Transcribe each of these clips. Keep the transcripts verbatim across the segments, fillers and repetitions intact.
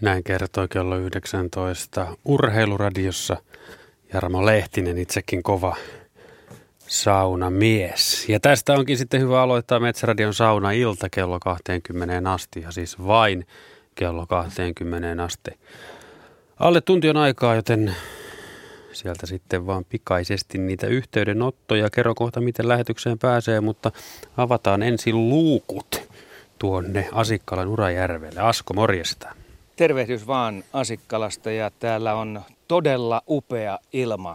Näin kertoi kello yhdeksäntoista Urheiluradiossa Jarmo Lehtinen, itsekin kova saunamies. Ja tästä onkin sitten hyvä aloittaa Metsäradion saunailta kello kaksikymmentä asti, ja siis vain kello kaksikymmentä asti. Alle tunti on aikaa, joten sieltä sitten vaan pikaisesti niitä yhteydenottoja. Kerro kohta, miten lähetykseen pääsee, mutta avataan ensin luukut tuonne Asikkalan Urajärvelle. Asko, morjesta. Tervehdys vaan Asikkalasta, ja täällä on todella upea ilma.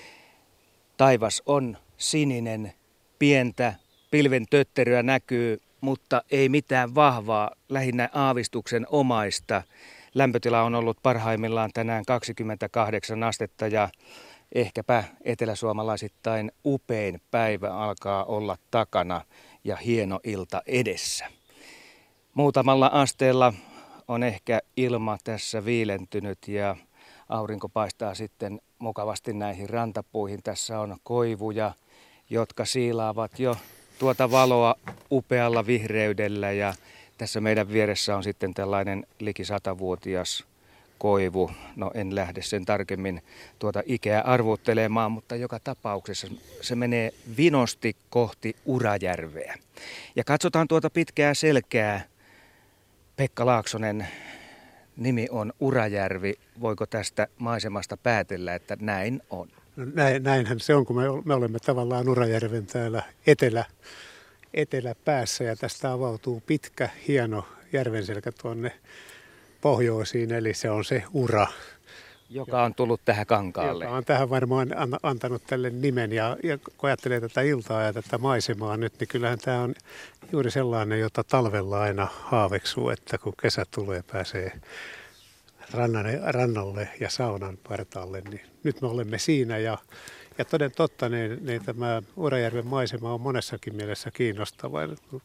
Taivas on sininen, pientä pilven tötteröä näkyy, mutta ei mitään vahvaa, lähinnä aavistuksen omaista. Lämpötila on ollut parhaimmillaan tänään kaksikymmentäkahdeksan astetta ja ehkäpä eteläsuomalaisittain upein päivä alkaa olla takana ja hieno ilta edessä. Muutamalla asteella on ehkä ilma tässä viilentynyt ja aurinko paistaa sitten mukavasti näihin rantapuihin. Tässä on koivuja, jotka siilaavat jo tuota valoa upealla vihreydellä, ja tässä meidän vieressä on sitten tällainen liki satavuotias koivu. No en lähde sen tarkemmin tuota ikää arvuuttelemaan, mutta joka tapauksessa se menee vinosti kohti Urajärveä. Ja katsotaan tuota pitkää selkää. Pekka Laaksonen, nimi on Urajärvi. Voiko tästä maisemasta päätellä, että näin on? No näin, näinhän se on, kun me, me olemme tavallaan Urajärven täällä etelä, eteläpäässä, ja tästä avautuu pitkä, hieno järvenselkä tuonne pohjoisiin, eli se on se Ura. Joka on tullut tähän kankaalle. Joka on tähän varmaan antanut tälle nimen, ja, ja kun ajattelee tätä iltaa ja tätä maisemaa nyt, niin kyllähän tämä on juuri sellainen, jota talvella aina haaveksuu, että kun kesä tulee, pääsee rannalle, rannalle ja saunan partaalle, niin nyt me olemme siinä, ja, ja toden totta, niin, niin tämä Urajärven maisema on monessakin mielessä kiinnostava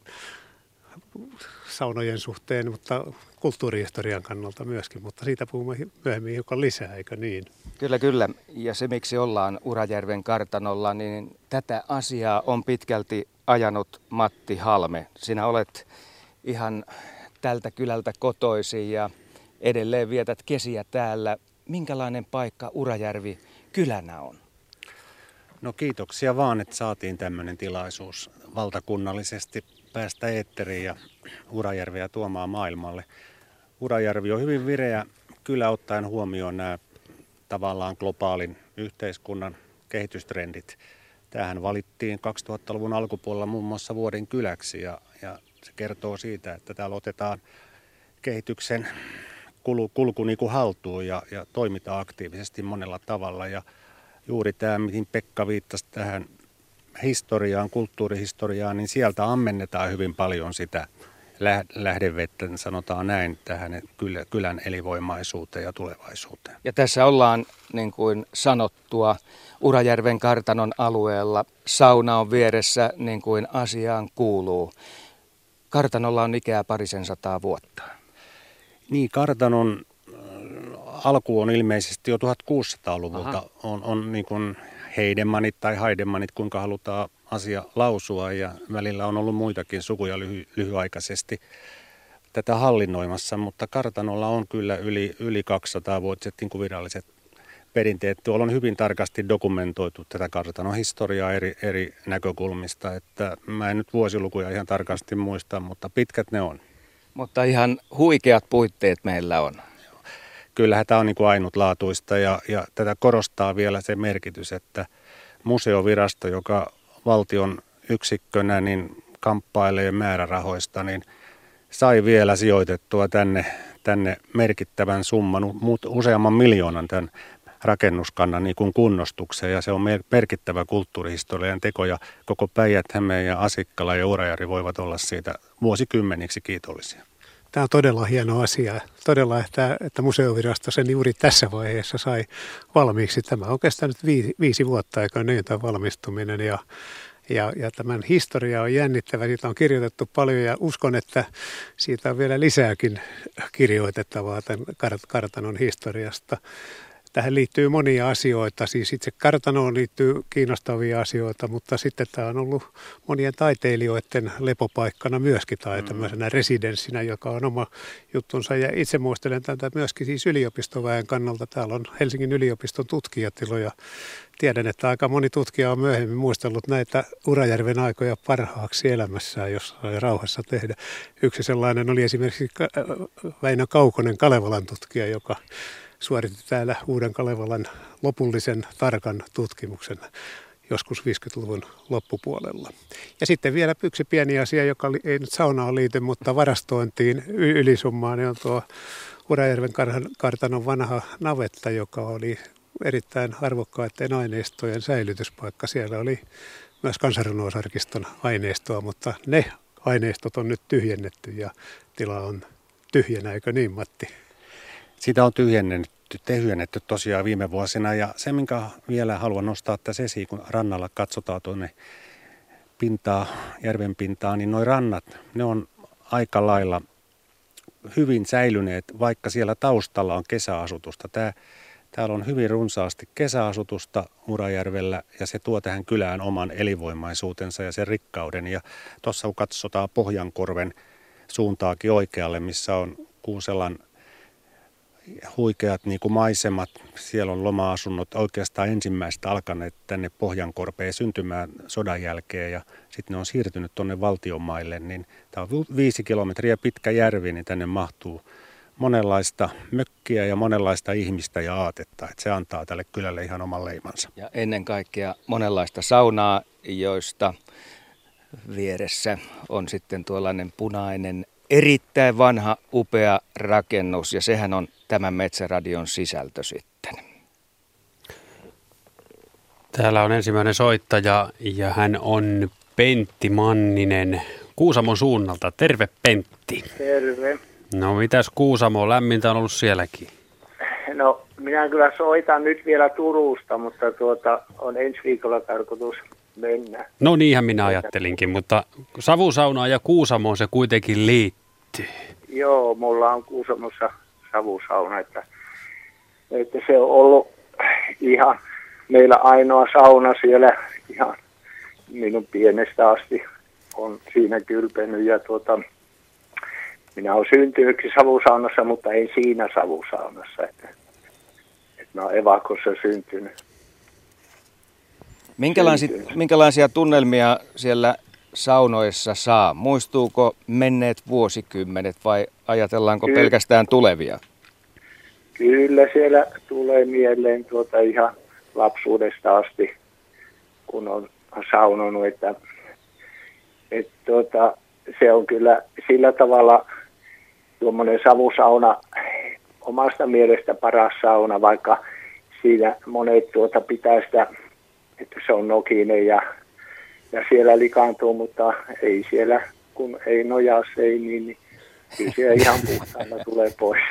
saunojen suhteen, mutta kulttuurihistorian kannalta myöskin, mutta siitä puhumme myöhemmin hiukan lisää, eikö niin? Kyllä, kyllä. Ja se, miksi ollaan Urajärven kartanolla, niin tätä asiaa on pitkälti ajanut Matti Halme. Sinä olet ihan tältä kylältä kotoisin ja edelleen vietät kesiä täällä. Minkälainen paikka Urajärvi kylänä on? No kiitoksia vaan, että saatiin tämmöinen tilaisuus valtakunnallisesti päästä eetteriin ja Urajärveä tuomaan maailmalle. Urajärvi on hyvin vireä kylä ottaen huomioon nämä tavallaan globaalin yhteiskunnan kehitystrendit. Tämähän valittiin kaksituhattaluvun alkupuolella muun muassa vuoden kyläksi, ja, ja se kertoo siitä, että täällä otetaan kehityksen kulu, kulku niin kuin haltuun ja, ja toimitaan aktiivisesti monella tavalla. Ja juuri tämä, mihin Pekka viittasi tähän historiaan, kulttuurihistoriaan, niin sieltä ammennetaan hyvin paljon sitä lähdevettä, sanotaan näin, tähän kylän elinvoimaisuuteen ja tulevaisuuteen. Ja tässä ollaan, niin kuin sanottua, Urajärven kartanon alueella. Sauna on vieressä, niin kuin asiaan kuuluu. Kartanolla on ikää parisen sataa vuotta. Niin, kartanon alku on ilmeisesti jo tuhatkuusisataaluvulta. Aha. On, on niin kuin Heidemannit tai Haidemannit, kuinka halutaan asia lausua, ja välillä on ollut muitakin sukuja lyhy, lyhyaikaisesti tätä hallinnoimassa, mutta kartanolla on kyllä yli, yli kaksisataa-vuotiset niin kuin viralliset perinteet. Tuolla on hyvin tarkasti dokumentoitu tätä kartanon historiaa eri, eri näkökulmista, että mä en nyt vuosilukuja ihan tarkasti muista, mutta pitkät ne on. Mutta ihan huikeat puitteet meillä on. Kyllähän tämä on niin kuin ainutlaatuista, ja, ja tätä korostaa vielä se merkitys, että museovirasto, joka valtion yksikkönä niin kamppailee määrärahoista, niin sai vielä sijoitettua tänne, tänne merkittävän summan, useamman miljoonan tämän rakennuskannan niin kuin kunnostukseen, ja se on merkittävä kulttuurihistorian teko, ja koko Päijät-Häme ja Asikkala ja Urajärvi voivat olla siitä vuosikymmeniksi kiitollisia. Tämä on todella hieno asia. Todella, että, että museovirasto sen juuri tässä vaiheessa sai valmiiksi. Tämä on kestänyt viisi, viisi vuotta, eikä niin tämä valmistuminen. Ja, ja, ja tämän historia on jännittävä. Siitä on kirjoitettu paljon, ja uskon, että siitä on vielä lisääkin kirjoitettavaa tämän kartanon historiasta. tähän liittyy monia asioita, siis itse kartanoon liittyy kiinnostavia asioita, mutta sitten tämä on ollut monien taiteilijoiden lepopaikkana myöskin tai tämmöisenä residenssinä, joka on oma juttunsa. Ja itse muistelen tätä myöskin siis yliopistoväen kannalta. Täällä on Helsingin yliopiston tutkijatiloja. Tiedän, että aika moni tutkija on myöhemmin muistellut näitä Urajärven aikoja parhaaksi elämässään, jos sai rauhassa tehdä. Yksi sellainen oli esimerkiksi Väinö Kaukonen, Kalevalan tutkija, joka suoritti täällä Uuden Kalevalan lopullisen tarkan tutkimuksen joskus viisikymmentäluvun loppupuolella. Ja sitten vielä yksi pieni asia, joka ei nyt saunaan liity, mutta varastointiin ylisummaan, niin on tuo Urajärven kartanon vanha navetta, joka oli erittäin arvokkaiden aineistojen säilytyspaikka. Siellä oli myös Kansanrunousarkiston aineistoa, mutta ne aineistot on nyt tyhjennetty ja tila on tyhjänä, eikö niin, Matti? Sitä on tyhjennetty, tyhjennetty tosiaan viime vuosina, ja se, minkä vielä haluan nostaa tässä esiin, kun rannalla katsotaan tuonne pintaa, järven pintaa, niin nuo rannat, ne on aika lailla hyvin säilyneet, vaikka siellä taustalla on kesäasutusta. Tää, täällä on hyvin runsaasti kesäasutusta Urajärvellä, ja se tuo tähän kylään oman elinvoimaisuutensa ja sen rikkauden. Ja tuossa kun katsotaan Pohjankorven suuntaakin oikealle, missä on Kuuselan huikeat niin kuin maisemat, siellä on loma-asunnot oikeastaan ensimmäistä alkaneet tänne Pohjankorpeen syntymään sodan jälkeen ja sitten ne on siirtynyt tuonne valtionmaille, niin tämä on viisi kilometriä pitkä järvi, niin tänne mahtuu monenlaista mökkiä ja monenlaista ihmistä ja aatetta, että se antaa tälle kylälle ihan oman leimansa. Ja ennen kaikkea monenlaista saunaa, joista vieressä on sitten tuollainen punainen, erittäin vanha, upea rakennus, ja sehän on tämän Metsäradion sisältö sitten. Täällä on ensimmäinen soittaja, ja hän on Pentti Manninen Kuusamon suunnalta. Terve, Pentti. Terve. No mitäs Kuusamo, lämmintä on ollut sielläkin? No minä kyllä soitan nyt vielä Turusta, mutta tuota on ensi viikolla tarkoitus mennä. No niinhän minä ajattelinkin, mutta savusaunaa ja Kuusamoon se kuitenkin liittyy. Joo, mulla on Kuusamossa savusauna, että, että se on ollut ihan meillä ainoa sauna siellä ihan minun pienestä asti on siinä kylpenyt ja tuota, minä olen syntynytkin savusaunassa, mutta ei siinä savusaunassa, että, että mä olen evakossa syntynyt. Minkälaisia, minkälaisia tunnelmia siellä saunoissa saa? Muistuuko menneet vuosikymmenet vai ajatellaanko Ky- pelkästään tulevia? Kyllä siellä tulee mieleen tuota ihan lapsuudesta asti, kun on saunonut, että, että tuota, se on kyllä sillä tavalla tuommoinen savusauna omasta mielestä paras sauna, vaikka siinä monet tuota pitää sitä, että se on nokinen ja, ja siellä likaantuu, mutta ei siellä, kun ei nojaa seiniin, niin kyllä siellä ihan puhtaana tulee pois.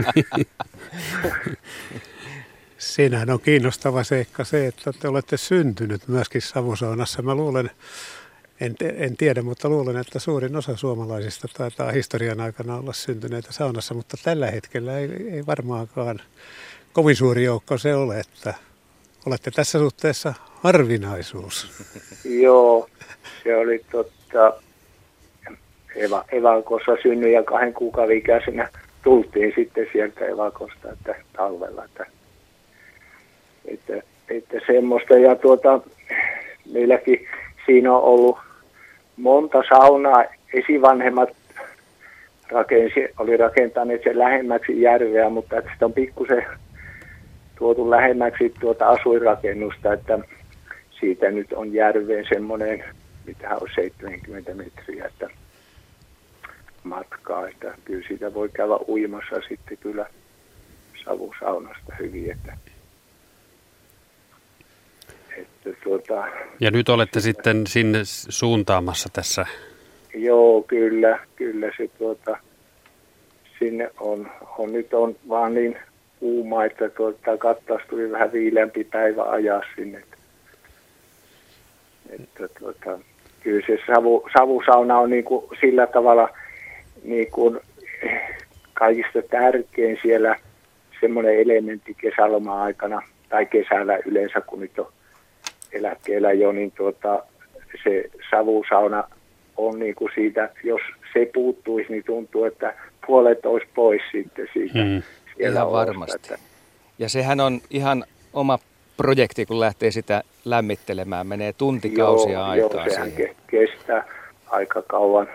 Siinähän on kiinnostava seikka se, että te olette syntynyt myöskin savusaunassa. Mä luulen, en, en tiedä, mutta luulen, että suurin osa suomalaisista taitaa historian aikana olla syntyneitä saunassa, mutta tällä hetkellä ei, ei varmaankaan kovin suuri joukko se ole, että olette tässä suhteessa harvinaisuus. Joo, se oli totta. Eva, evakossa synnyin ja kahden kuukauden ikäisenä tultiin sitten sieltä evakosta että talvella. Että, että, että semmoista. Ja tuota, meilläkin siinä on ollut monta saunaa. Esivanhemmat rakensi, oli rakentaneet sen lähemmäksi järveä, mutta että sitä on pikkusen tuotu lähemmäksi tuota asuinrakennusta, että siitä nyt on järveen semmoinen, mitä on seitsemänkymmentä metriä, että matkaa, että kyllä siitä voi käydä uimassa sitten kyllä savusaunasta hyvin, että, että tuota, ja nyt olette sitten sinne suuntaamassa tässä. Joo, kyllä, kyllä se tuota, sinne on, on nyt on vaan niin kuuma, että tuota, kattaus tuli vähän viileämpi päivä ajaa sinne. Että, tuota, kyllä se savu, savusauna on niin kuin sillä tavalla niin kuin kaikista tärkein siellä semmoinen elementti kesäloma-aikana tai kesällä yleensä, kun nyt on eläkkeellä jo, niin tuota, se savusauna on niin kuin siitä, jos se puuttuisi, niin tuntuu, että puolet olisi pois sitten siitä. Hmm. Ihan varmasti. Että... Ja sehän on ihan oma projekti, kun lähtee sitä lämmittelemään. Menee tuntikausia joo, aikaa joo, sehän siihen. Kestää aika kauan,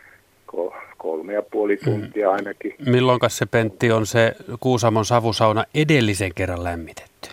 kolme ja puoli tuntia hmm. ainakin. Milloinkas se, Pentti, on se Kuusamon savusauna edellisen kerran lämmitetty?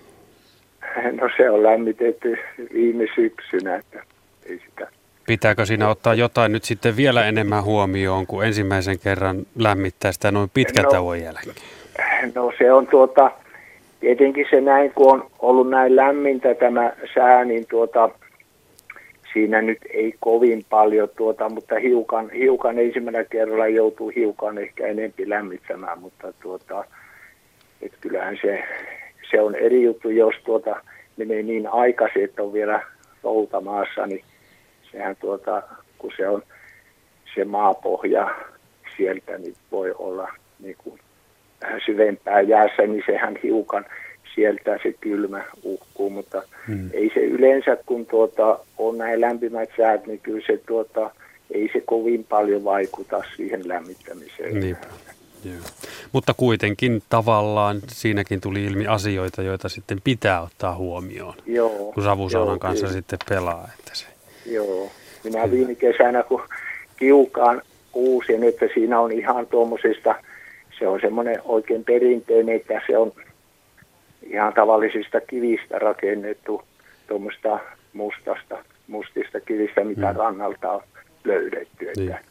No se on lämmitetty viime syksynä, että ei sitä... Pitääkö siinä ottaa jotain nyt sitten vielä enemmän huomioon, kuin ensimmäisen kerran lämmittää sitä noin pitkän no, tauon jälkeen? No se on tuota, tietenkin se näin, kun on ollut näin lämmintä tämä sää, niin tuota, siinä nyt ei kovin paljon, tuota, mutta hiukan, hiukan ensimmäinen kerralla joutuu hiukan ehkä enempi lämmittämään, mutta tuota, et kyllähän se, se on eri juttu, jos tuota, menee niin aikaisin, että on vielä routamaassa, niin sehän tuota, kun se on se maapohja sieltä, niin voi olla niin kuin vähän syvempää jäässä, niin sehän hiukan sieltä se kylmä uhkuu, mutta hmm. ei se yleensä, kun tuota, on näin lämpimät säät, niin kyllä se tuota, ei se kovin paljon vaikuta siihen lämmittämiseen. Niin. Joo. Mutta kuitenkin tavallaan siinäkin tuli ilmi asioita, joita sitten pitää ottaa huomioon, joo, kun savusaunan joo, kanssa kyllä. sitten pelaa. Että se... Joo, minä viime kesänä kun kiukaan uusin, että siinä on ihan tuommoisista, se on semmoinen oikein perinteinen, että se on ihan tavallisista kivistä rakennettu, tuommoista mustasta, mustista kivistä, mitä hmm. rannalta on löydetty. Että... Niin.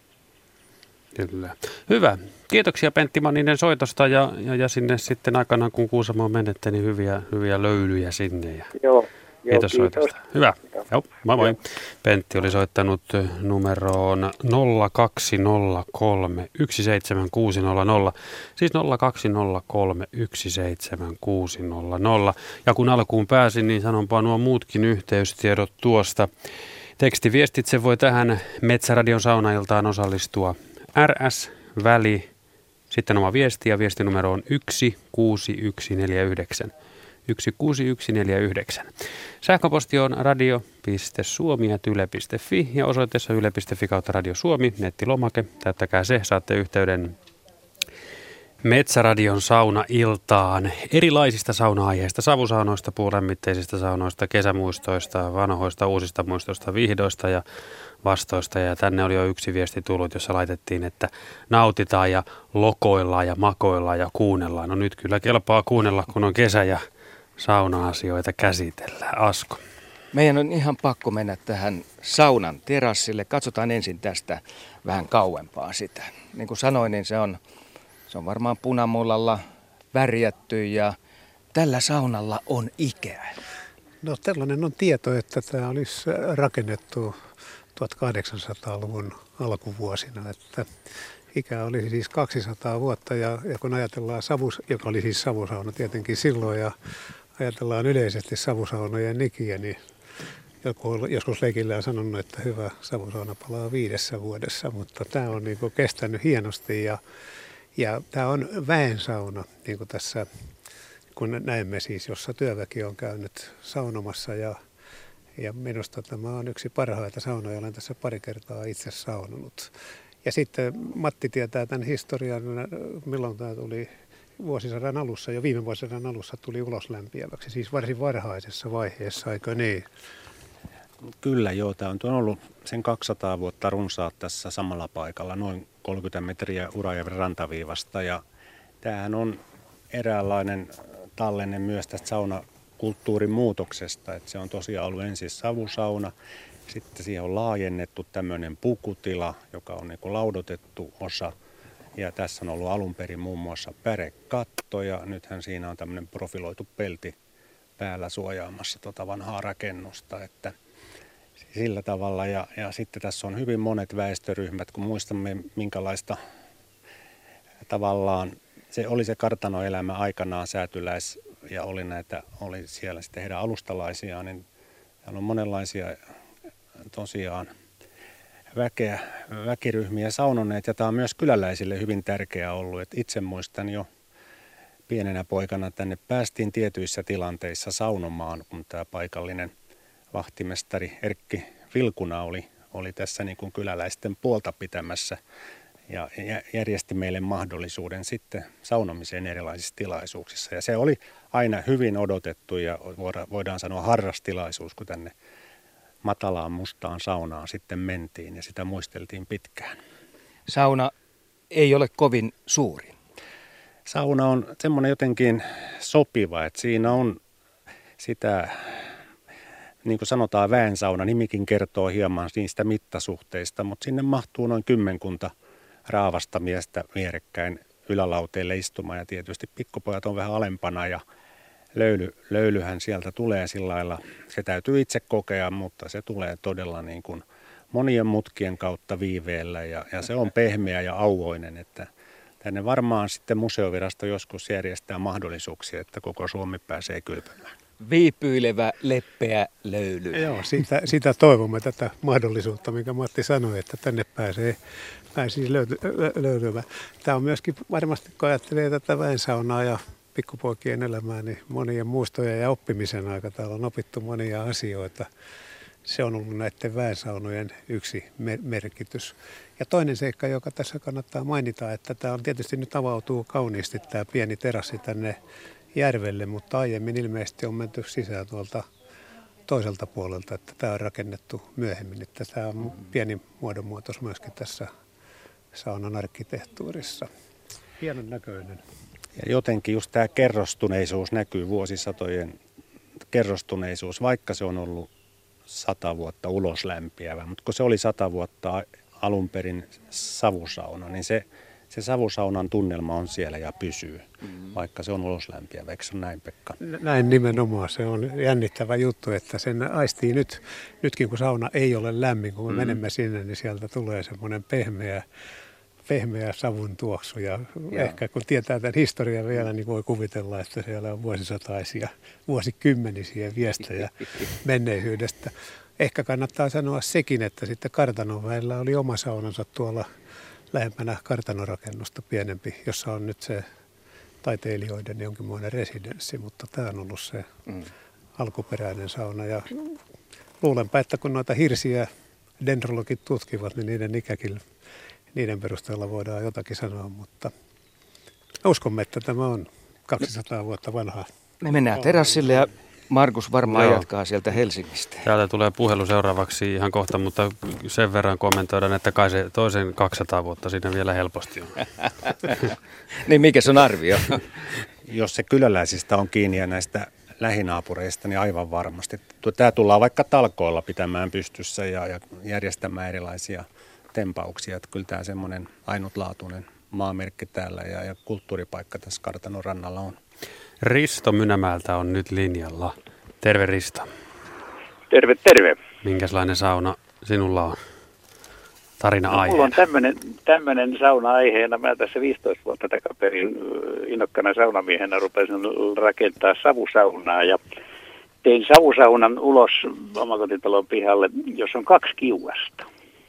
Kyllä. Hyvä. Kiitoksia Pentti Manninen soitosta ja, ja, ja sinne sitten aikanaan, kun Kuusamoon menette, niin hyviä, hyviä löylyjä sinne. Ja joo, kiitos, kiitos soitosta. Hyvä. Joo. Joo, moi moi. Joo. Pentti oli soittanut numeroon nolla kaksi nolla kolme yksi seitsemän kuusi nolla nolla, siis nolla kaksi nolla kolme yksi seitsemän kuusi nolla nolla. Ja kun alkuun pääsin, niin sanonpa nuo muutkin yhteystiedot tuosta. Tekstiviestitse voi tähän Metsäradion saunailtaan osallistua. R S-väli, sitten oma viesti ja viestinumero on yksi kuusi yksi neljä yhdeksän. yksi kuusi yksi neljä yhdeksän. Sähköposti on radio piste suomi ät yle piste fi ja osoitteessa yle piste fi kautta Radio Suomi, nettilomake. Täyttäkää se, saatte yhteyden Metsäradion saunailtaan erilaisista sauna-aiheista, savusaunoista, puulämmitteisistä saunoista, kesämuistoista, vanhoista, uusista muistoista, vihdoista ja vastoista. Ja tänne oli jo yksi viesti tullut, jossa laitettiin, että nautitaan ja lokoillaan ja makoillaan ja kuunnellaan. No nyt kyllä kelpaa kuunnella, kun on kesä ja sauna-asioita käsitellään. Asko. Meidän on ihan pakko mennä tähän saunan terassille. Katsotaan ensin tästä vähän kauempaa sitä. Niin kuin sanoin, niin se on... Se on varmaan punamullalla värjätty ja tällä saunalla on ikää. No tällainen on tieto, että tämä olisi rakennettu tuhatkahdeksansataaluvun alkuvuosina. Että ikä oli siis kaksisataa vuotta ja, ja kun ajatellaan, savus, joka oli siis savusauna tietenkin silloin ja ajatellaan yleisesti savusaunojen ikiä, niin joku joskus leikillä on sanonut, että hyvä savusauna palaa viidessä vuodessa, mutta tämä on niin kuin kestänyt hienosti ja Ja tämä on väensauna, niin kuin tässä, kun näemme siis, jossa työväki on käynyt saunomassa. Ja, ja minusta tämä on yksi parhaita saunoja, olen tässä pari kertaa itse saunonut. Ja sitten Matti tietää tämän historian, milloin tämä tuli vuosisadan alussa, jo viime vuosisadan alussa tuli uloslämpiäväksi, siis varsin varhaisessa vaiheessa, eikö niin? Kyllä joo, tämä on ollut sen kaksisataa vuotta runsaat tässä samalla paikalla, noin kolmekymmentä metriä Urajärven rantaviivasta. Ja tämähän on eräänlainen tallenne myös tästä saunakulttuurin muutoksesta, että se on tosiaan ollut ensin savusauna, sitten siihen on laajennettu tämmöinen pukutila, joka on niin kuin laudotettu osa. Ja tässä on ollut alun perin muun muassa pärekatto ja nythän siinä on tämmöinen profiloitu pelti päällä suojaamassa tuota vanhaa rakennusta, että sillä tavalla. Ja, ja sitten tässä on hyvin monet väestöryhmät, kun muistamme minkälaista tavallaan, se oli se kartanoelämä aikanaan säätyläis ja oli näitä, oli siellä sitten heidän alustalaisiaan, niin täällä on monenlaisia tosiaan väkeä, väkiryhmiä saunoneet ja tämä on myös kyläläisille hyvin tärkeää ollut, että itse muistan jo pienenä poikana tänne päästiin tietyissä tilanteissa saunomaan, kun tämä paikallinen vahtimestari Erkki Vilkuna oli, oli tässä niin kuin kyläläisten puolta pitämässä ja järjesti meille mahdollisuuden sitten saunomiseen erilaisissa tilaisuuksissa. Ja se oli aina hyvin odotettu ja voidaan sanoa harrastilaisuus, kun tänne matalaan mustaan saunaan sitten mentiin ja sitä muisteltiin pitkään. Sauna ei ole kovin suuri. Sauna on semmoinen jotenkin sopiva, että siinä on sitä, niin kuin sanotaan väensauna, nimikin kertoo hieman niistä mittasuhteista, mutta sinne mahtuu noin kymmenkunta raavasta miestä vierekkäin ylälauteille istumaan ja tietysti pikkupojat on vähän alempana ja löyly, löylyhän sieltä tulee sillä lailla. Se täytyy itse kokea, mutta se tulee todella niin kuin monien mutkien kautta viiveellä ja, ja se on pehmeä ja auvoinen, että tänne varmaan sitten museovirasto joskus järjestää mahdollisuuksia, että koko Suomi pääsee kylpemään. Viipyilevä, leppeä löyly. Joo, sitä, sitä toivomme tätä mahdollisuutta, minkä Matti sanoi, että tänne pääsee, pääsee löyty, löydymään. Tämä on myöskin varmasti, kun ajattelee tätä väensaunaa ja pikkupoikien elämää, niin monien muistoja ja oppimisen aika. Täällä on opittu monia asioita. Se on ollut näiden väensaunojen yksi merkitys. Ja toinen seikka, joka tässä kannattaa mainita, että tämä on tietysti nyt avautuu kauniisti tämä pieni terassi tänne järvelle, mutta aiemmin ilmeisesti on menty sisään tuolta toiselta puolelta, että tämä on rakennettu myöhemmin. Että tämä on pieni muodonmuutos myöskin tässä saunan arkkitehtuurissa. Hienon näköinen. Ja jotenkin just tämä kerrostuneisuus näkyy, vuosisatojen kerrostuneisuus, vaikka se on ollut sata vuotta uloslämpiävä, mutta kun se oli sata vuotta alun perin savusauna, niin se, se savusaunan tunnelma on siellä ja pysyy, mm-hmm. vaikka se on uloslämpiävä. Eikö se ole näin, Pekka? Näin nimenomaan. Se on jännittävä juttu, että sen aistii nyt, nytkin kun sauna ei ole lämmin, kun me mm-hmm. menemme sinne, niin sieltä tulee semmoinen pehmeä, pehmeä savun tuoksu. Ja Joo. ehkä kun tietää tämän historian vielä, niin voi kuvitella, että siellä on vuosisataisia, vuosikymmenisiä viestejä menneisyydestä. Ehkä kannattaa sanoa sekin, että sitten kartanoväellä oli oma saunansa tuolla lähempänä kartanorakennusta pienempi, jossa on nyt se taiteilijoiden jonkinmoinen residenssi, mutta tämä on ollut se mm. alkuperäinen sauna. Ja luulenpa, että kun noita hirsiä dendrologit tutkivat, niin niiden ikäkin, niiden perusteella voidaan jotakin sanoa, mutta uskomme, että tämä on kaksisataa vuotta vanhaa. Me mennään terassille ja Markus varmaan Joo. jatkaa sieltä Helsingistä. Täältä tulee puhelu seuraavaksi ihan kohta, mutta sen verran kommentoidaan, että kai se toisen kaksisataa vuotta siinä vielä helposti on. Niin mikä se on arvio? Jos se kyläläisistä on kiinni ja näistä lähinaapureista, niin aivan varmasti. Tämä tullaan vaikka talkoilla pitämään pystyssä ja, ja järjestämään erilaisia tempauksia. Että kyllä tämä semmoinen ainutlaatuinen maamerkki täällä ja, ja kulttuuripaikka tässä kartanon rannalla on. Risto Mynämäeltä on nyt linjalla. Terve Risto. Terve, terve. Minkälainen sauna sinulla on? Tarina no, aiheena. Mulla on tämmöinen, tämmöinen sauna-aiheena. Mä tässä viisitoista vuotta takaperin innokkana saunamiehenä rupesin rakentaa savusaunaa ja tein savusaunan ulos omakotitalon pihalle, jos on kaksi kiuasta.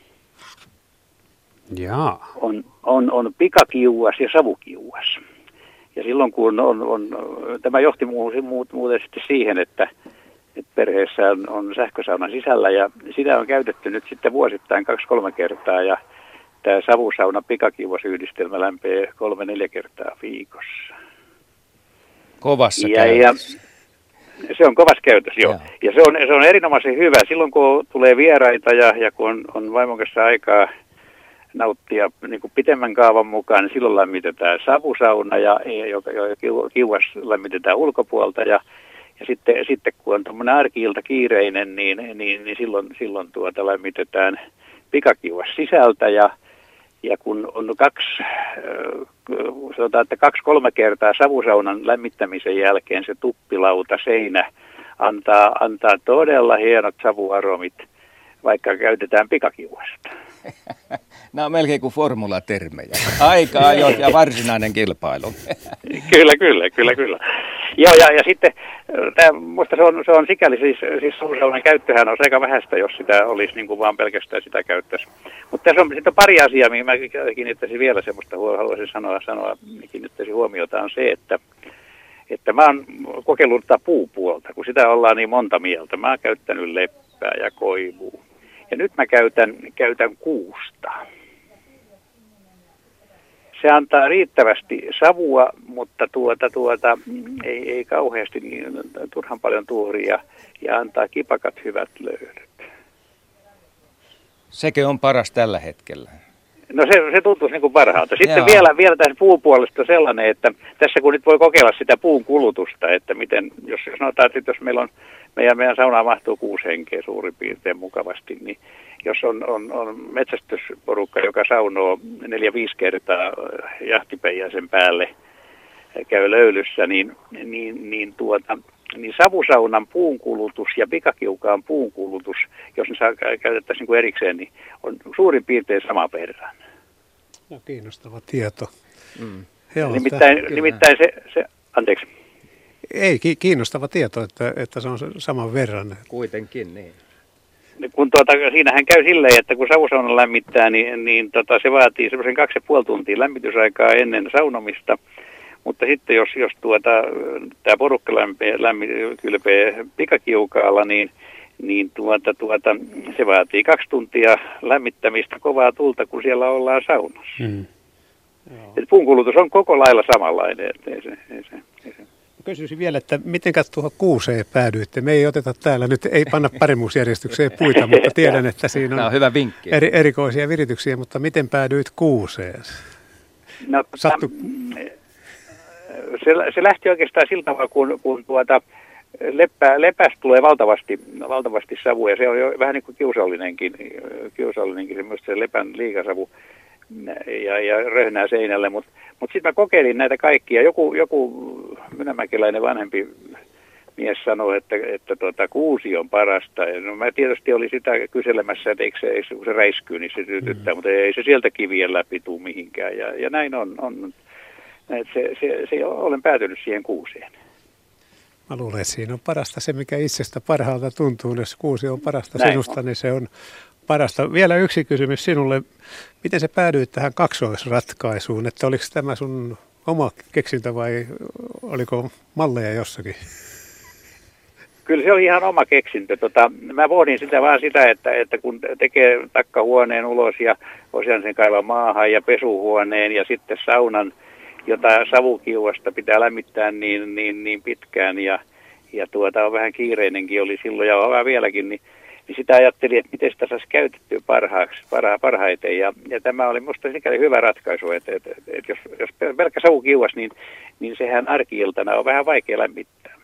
Jaa. On, on, on pikakiuas ja savukiuas. Ja silloin kun on, on tämä johti muuten sitten siihen, että, että perheessä on, on sähkösauna sisällä ja sitä on käytetty nyt sitten vuosittain kaksi-kolme kertaa ja tämä savusauna pikakiuasyhdistelmä lämpee kolme-neljä kertaa viikossa. Kovassa ja, käytössä. Ja se on kovassa käytössä, joo. joo. Ja se on, se on erinomaisen hyvä. Silloin kun tulee vieraita ja, ja kun on, on vaimon kanssa aikaa nauttia niin kuin pitemmän kaavan mukaan, niin silloin lämmitetään savusauna ja, ja joka, joka kiuas lämmitetään ulkopuolta ja, ja sitten, sitten kun on tuommoinen arki-ilta kiireinen, niin, niin, niin silloin, silloin tuota lämmitetään pikakiuas sisältä ja, ja kun on kaksi, sanotaan, että kaksi-kolme kertaa savusaunan lämmittämisen jälkeen se tuppilauta seinä antaa, antaa todella hienot savuaromit, vaikka käytetään pikakiuasta. Nämä on melkein kuin formulatermejä. Aika ajoit ja varsinainen kilpailu. Kyllä, kyllä, kyllä, kyllä. Joo, ja, ja sitten tämä, musta se on, se on sikäli, siis, siis savusaunan käyttöhän on aika vähäistä, jos sitä olisi niin kuin vaan pelkästään sitä käyttäisi. Mutta tässä on sitten on pari asiaa, mihin mä kiinnittäisin vielä semmoista, haluaisin sanoa, sanoa kiinnittäisin huomiota, on se, että että mä oon kokeillut tätä puupuolta, kun sitä ollaan niin monta mieltä. Mä oon käyttänyt leppää ja koivua. Ja nyt mä käytän, käytän kuusta. Se antaa riittävästi savua, mutta tuota, tuota, ei, ei kauheasti niin turhan paljon tuoria ja antaa kipakat hyvät löydöt. Sekö on paras tällä hetkellä? No se, se tuntuisi niin kuin parhaalta. Sitten Joo. vielä, vielä tässä puupuolesta sellainen, että tässä kun nyt voi kokeilla sitä puun kulutusta, että miten, jos sanotaan, että jos meillä on, meidän, meidän saunaan mahtuu kuusi henkeä suurin piirtein mukavasti, niin jos on, on, on metsästysporukka, joka saunoo neljä viisi kertaa jahtipeijaisen päälle, käy löylyssä, niin, niin, niin, tuota, niin savusaunan puunkulutus ja pikakiukaan puunkulutus, jos ne saa, käytettäisiin niin kuin erikseen, niin on suurin piirtein sama verran. No, kiinnostava tieto. Mm. Joo, nimittäin tämä, nimittäin se, se, anteeksi. Ei, kiinnostava tieto, että, että se on saman verran. Kuitenkin, niin. Kun tuota, siinähän käy silleen, että kun savusaunan lämmittää, niin, niin tota, se vaatii semmoisen kaksi ja puoli tuntia lämmitysaikaa ennen saunomista. Mutta sitten jos, jos tuota, tämä porukka lämpee, lämmi, kylpee pikakiukaalla, niin, niin tuota, tuota, se vaatii kaksi tuntia lämmittämistä kovaa tulta, kun siellä ollaan saunassa. Mm. Et puunkulutus on koko lailla samanlainen. Ei se, ei se, ei se. Kysyisin vielä, että miten tuohon kuuseen päädyitte? Me ei oteta täällä nyt, ei panna paremmuusjärjestykseen puita, mutta tiedän, että siinä on, on hyvä vinkki. Eri, erikoisia virityksiä, mutta miten päädyit kuuseen? No, Sattu... se, se lähti oikeastaan sillä tavalla, kun, kun tuota, leppä, lepästä tulee valtavasti, valtavasti savua, ja se on jo vähän niin kuin kiusallinenkin, kiusallinenkin se, se lepän liikasavu ja, ja röhnää seinälle, mutta mut sitten mä kokeilin näitä kaikkia. Joku, joku mynämäkeläinen vanhempi mies sanoi, että, että tuota, kuusi on parasta. Ja no, mä tietysti olin sitä kyselemässä, että eikö se, eikö, kun se räiskyy, niin se sytyttää, mm. mutta ei se sieltä kivien läpi tule mihinkään. Ja, ja näin on. on. Se, se, se, olen päätynyt siihen kuuseen. Mä luulen, että siinä on parasta se, mikä itsestä parhaalta tuntuu. Jos kuusi on parasta näin sinusta, on. Niin se on parasta. Vielä yksi kysymys sinulle. Miten sä päädyit tähän kaksoisratkaisuun? Että oliko tämä sun oma keksintö vai oliko malleja jossakin? Kyllä se on ihan oma keksintö. Tota, mä pohdin sitä vaan sitä, että, että kun tekee takkahuoneen ulos ja osian sen kaivaa maahan ja pesuhuoneen ja sitten saunan, jota savukiuasta pitää lämmittää niin, niin, niin pitkään ja, ja tuota, on vähän kiireinenkin oli silloin ja on vähän vieläkin, niin, niin sitä ajattelin, että miten sitä saisi käytettyä parhaaksi, parha, parhaiten. Ja, ja tämä oli minusta sikäli hyvä ratkaisu, että, että, että, että jos, jos pelkkä savukiuas, niin, niin sehän arki-iltana on vähän vaikea lämmittää.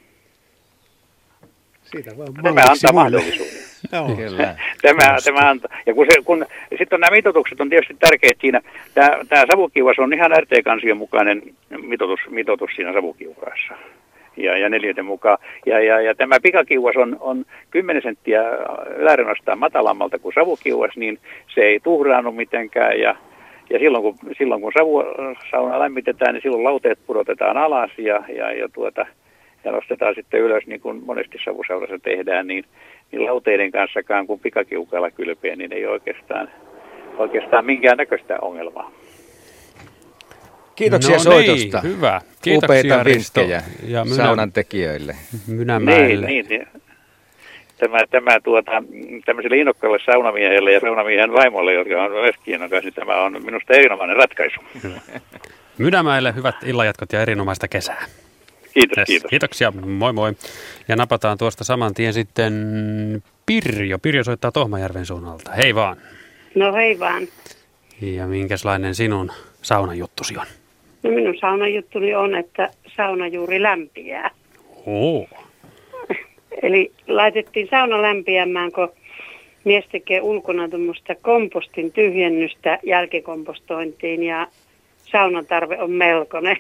Siitä vaan tämä antaa mahdollisuuden. Joo. Kyllä. Tämä, tämä antaa. Ja kun se, kun, sitten on nämä mitoitukset on tietysti tärkeät siinä. Tämä, tämä savukiuas on ihan R T-kansion mukainen mitoitus, mitoitus siinä savukiukaassa. Ja, ja neliöiden mukaan. Ja, ja, ja tämä pikakiuas on, on kymmenen senttiä yläreunastaan matalammalta kuin savukiuas, niin se ei tuhraannu mitenkään. Ja, ja silloin kun, silloin kun savusauna lämmitetään, niin silloin lauteet pudotetaan alas ja, ja, ja, tuota, ja nostetaan sitten ylös, niin kuin monesti savusaunassa tehdään, niin, niin lauteiden kanssakaan, kun pikakiukaalla kylpee, niin ei oikeastaan, oikeastaan minkään näköistä ongelmaa. Kiitoksia no soitosta. Niin, hyvä. Kiitoksia Upeita Risto vinkkejä ja minä, saunan tekijöille. Mynämäelle. Niin, niin. Tämä, tämä tuota, tämmöiselle innokkaalle saunamiehelle ja saunamiehen vaimolle, jotka on myöskin innokas, niin tämä on minusta erinomainen ratkaisu. Mynämäelle hyvät illanjatkot ja erinomaista kesää. Kiitos, Yes. kiitos. Kiitoksia, moi moi. Ja napataan tuosta saman tien sitten Pirjo. Pirjo soittaa Tohmajärven suunnalta. Hei vaan. No hei vaan. Ja minkälainen sinun saunajuttusi on? No minun saunajuttuni on, että sauna juuri lämpiää. Oo. Eli laitettiin sauna lämpiämään, kun mies tekee ulkona tuommoista kompostin tyhjennystä jälkikompostointiin ja saunan tarve on melkoinen.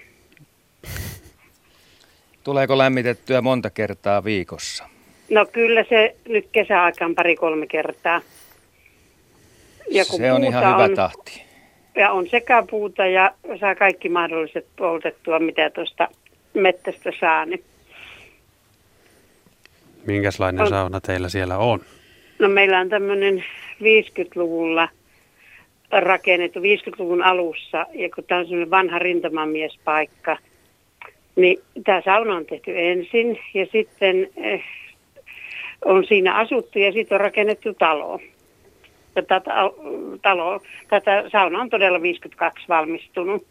Tuleeko lämmitettyä monta kertaa viikossa? No kyllä se nyt kesäaikaan pari-kolme kertaa. Ja kun Se on ihan hyvä on, tahti. Ja on sekä puuta ja saa kaikki mahdolliset poltettua, mitä tuosta mettästä saa. Niin. Minkälainen on, sauna teillä siellä on? No meillä on tämmöinen viisikymmentäluvulla rakennettu, viisikymmentäluvun alussa, ja kun tämä on semmoinen vanha rintamamiespaikka, Niin tämä sauna on tehty ensin ja sitten eh, on siinä asuttu ja sitten on rakennettu talo. Tätä, talo, tätä sauna on todella viisikymmentäkaksi valmistunut.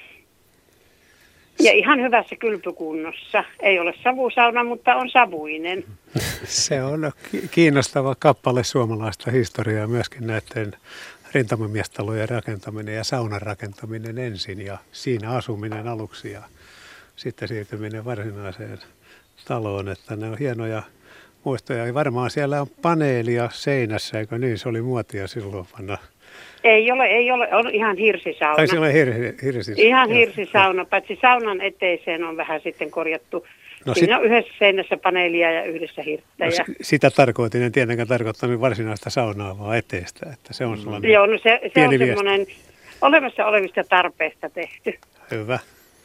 Ja ihan hyvässä kylpykunnossa. Ei ole savusauna, mutta on savuinen. Se on kiinnostava kappale suomalaista historiaa myöskin näiden rintamamiestalojen rakentaminen ja saunan rakentaminen ensin ja siinä asuminen aluksi ja sitten siirtyminen varsinaiseen taloon. Että ne on hienoja muistoja. Ja varmaan siellä on paneelia seinässä, eikö niin? Se oli muotia silloin panna. Ei ole, ei ole. On ihan hirsisauna. Ai se on hir- hirsisauna. Ihan hirsisauna, paitsi saunan eteiseen on vähän sitten korjattu. No siinä sit... on yhdessä seinässä paneelia ja yhdessä hirttä. No, ja... Sitä tarkoitin, en tietenkään tarkoittanut varsinaista saunaa, vaan eteistä. Että se on sellainen Joo, no se, se on semmoinen olemassa olevista tarpeista tehty. Hyvä.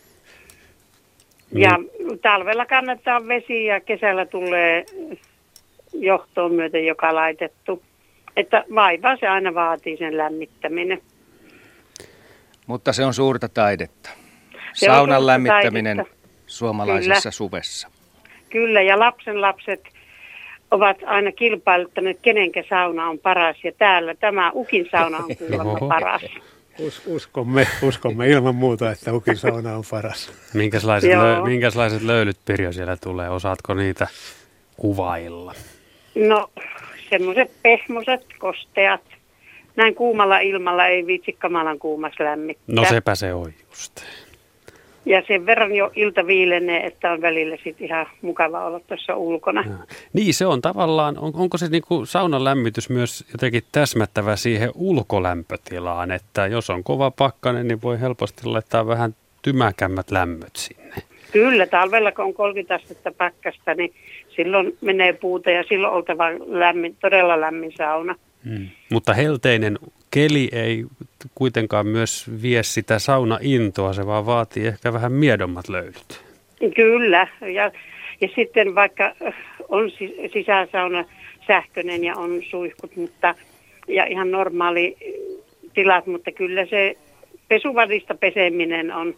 Ja mm. talvella kannattaa vesi ja kesällä tulee johtoon myöten, joka laitettu. Että vaivaa se aina vaatii sen lämmittäminen. Mutta se on suurta taidetta. Se Saunan suurta lämmittäminen taidetta. Suomalaisessa Kyllä. suvessa. Kyllä, ja lapsen lapset ovat aina kilpailuttaneet, kenenkä sauna on paras. Ja täällä tämä Ukin sauna on kuulemma paras. Us, uskomme, uskomme ilman muuta, että Ukin sauna on paras. Minkälaiset, lö, minkälaiset löylyt, Pirjo, siellä tulee? Osaatko niitä kuvailla? No, semmoiset pehmoiset, kosteat. Näin kuumalla ilmalla ei viitsi kamalan kuumassa lämmittää. No sepä se on just. Ja sen verran jo ilta viilenee, että on välillä sitten ihan mukava olla tuossa ulkona. Ja. Niin se on tavallaan, on, onko se niinku saunan lämmitys myös jotenkin täsmättävä siihen ulkolämpötilaan, että jos on kova pakkanen, niin voi helposti laittaa vähän tymäkämmät lämmöt sinne. Kyllä, talvella kun on kolmekymmentä astetta pakkasta, niin silloin menee puuta ja silloin on oltava lämmin, todella lämmin sauna. Hmm. Mutta helteinen keli ei kuitenkaan myös vie sitä saunaintoa, se vaan vaatii ehkä vähän miedommat löylyt. Kyllä, ja, ja sitten vaikka on sisäsauna sähköinen ja on suihkut mutta, ja ihan normaali tilat, mutta kyllä se pesuvadista peseminen on,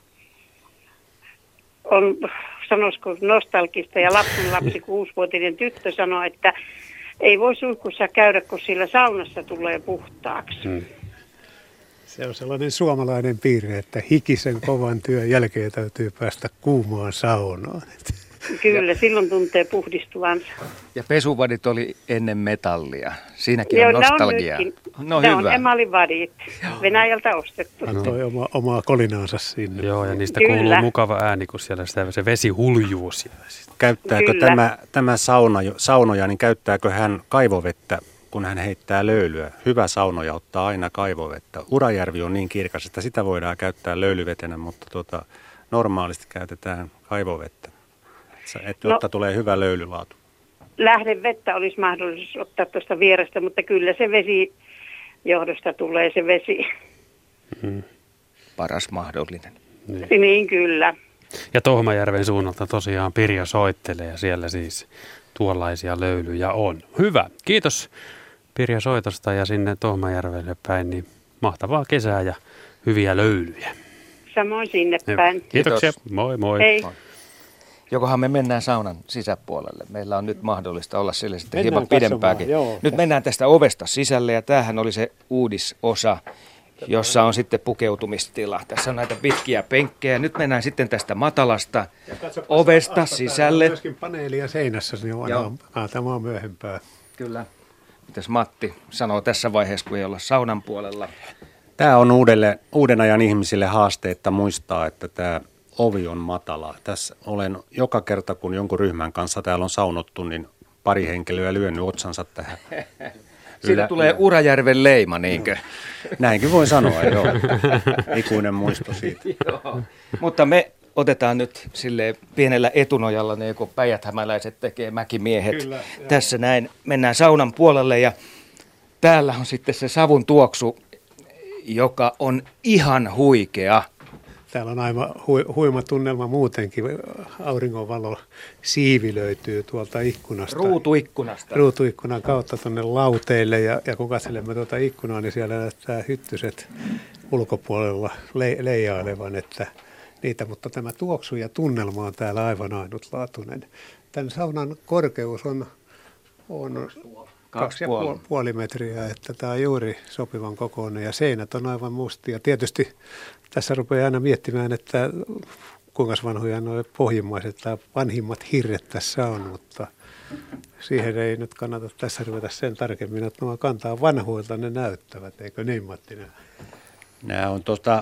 on sanoisiko nostalgista ja lapsen lapsi kuusivuotinen tyttö sanoi, että ei voi suihkussa käydä, kun sillä saunassa tulee puhtaaksi. Hmm. Se on sellainen suomalainen piirre, että hikisen kovan työn jälkeen täytyy päästä kuumaan saunaan. Kyllä, silloin tuntee puhdistuvansa. Ja pesuvadit oli ennen metallia. Siinäkin Joo, on nostalgiaa. Ne on, no, ne on emalivadit, Venäjältä ostettu. Antoi oma, omaa kolinaansa sinne. Joo, ja niistä Kyllä. kuuluu mukava ääni, kun siellä sitä, se vesi huljuu siellä. Käyttääkö tämä, tämä sauna, saunoja, niin käyttääkö hän kaivovettä, kun hän heittää löylyä? Hyvä saunoja ottaa aina kaivovettä. Urajärvi on niin kirkas, että sitä voidaan käyttää löylyvetenä, mutta tuota, normaalisti käytetään kaivovettä, että no, tulee hyvä löylylaatu. Lähdevettä olisi mahdollisuus ottaa tuosta vierestä, mutta kyllä se vesi johdosta tulee se vesi. Hmm. Paras mahdollinen. Niin. niin kyllä. Ja Tohmajärven suunnalta tosiaan Pirjo soittelee ja siellä siis tuollaisia löylyjä on. Hyvä. Kiitos Pirjo soitosta ja sinne Tohmajärvelle päin. Niin mahtavaa kesää ja hyviä löylyjä. Samoin sinne päin. Kiitoksia. Kiitos. Moi moi. Hei. Moi. Jokohan me mennään saunan sisäpuolelle. Meillä on nyt mahdollista olla sille sitten hieman pidempääkin. Joo, nyt mennään tästä ovesta sisälle ja tämähän oli se uudisosa, jossa on sitten pukeutumistila. Tässä on näitä pitkiä penkkejä. Nyt mennään sitten tästä matalasta ovesta sisälle. On myöskin paneelia seinässä, niin on, ah, tämä on myöhempää. Kyllä. Mitäs Matti sanoo tässä vaiheessa, kun ei olla saunan puolella? Tämä on uudelle, uuden ajan ihmisille haaste, että muistaa, että tämä ovi on matala. Tässä olen joka kerta, kun jonkun ryhmän kanssa täällä on saunottu, niin pari henkilöä lyönyt otsansa tähän. Siitä Ylä, tulee Urajärven leima, niinkö? Näinkin voi sanoa, joo. Ikuinen muisto siitä. Joo. Mutta me otetaan nyt sille pienellä etunojalla, niin kun päijäthämäläiset tekee mäkimiehet. Kyllä, tässä näin mennään saunan puolelle ja täällä on sitten se savun tuoksu, joka on ihan huikea. Täällä on aivan hu- huima tunnelma muutenkin. Auringonvalo siivi löytyy tuolta ikkunasta. Ruutuikkunasta. Ruutuikkunan kautta tuonne lauteille. Ja, ja kun katselemme tuota ikkunaa, niin siellä näyttää hyttyset ulkopuolella le- leijailevan. Että niitä, mutta tämä tuoksu ja tunnelma on täällä aivan ainutlaatuinen. Tämän saunan korkeus on, on kaksi ja puoli, puoli metriä, että tämä on juuri sopivan kokoinen ja seinät on aivan mustia. Tietysti tässä rupeaa aina miettimään, että kuinka vanhoja nuo pohjimmaiset tai vanhimmat hirret tässä on, mutta siihen ei nyt kannata tässä ruveta sen tarkemmin, että nuo kantaa vanhoilta ne näyttävät, eikö niin Mattinen? Nämä on tuosta,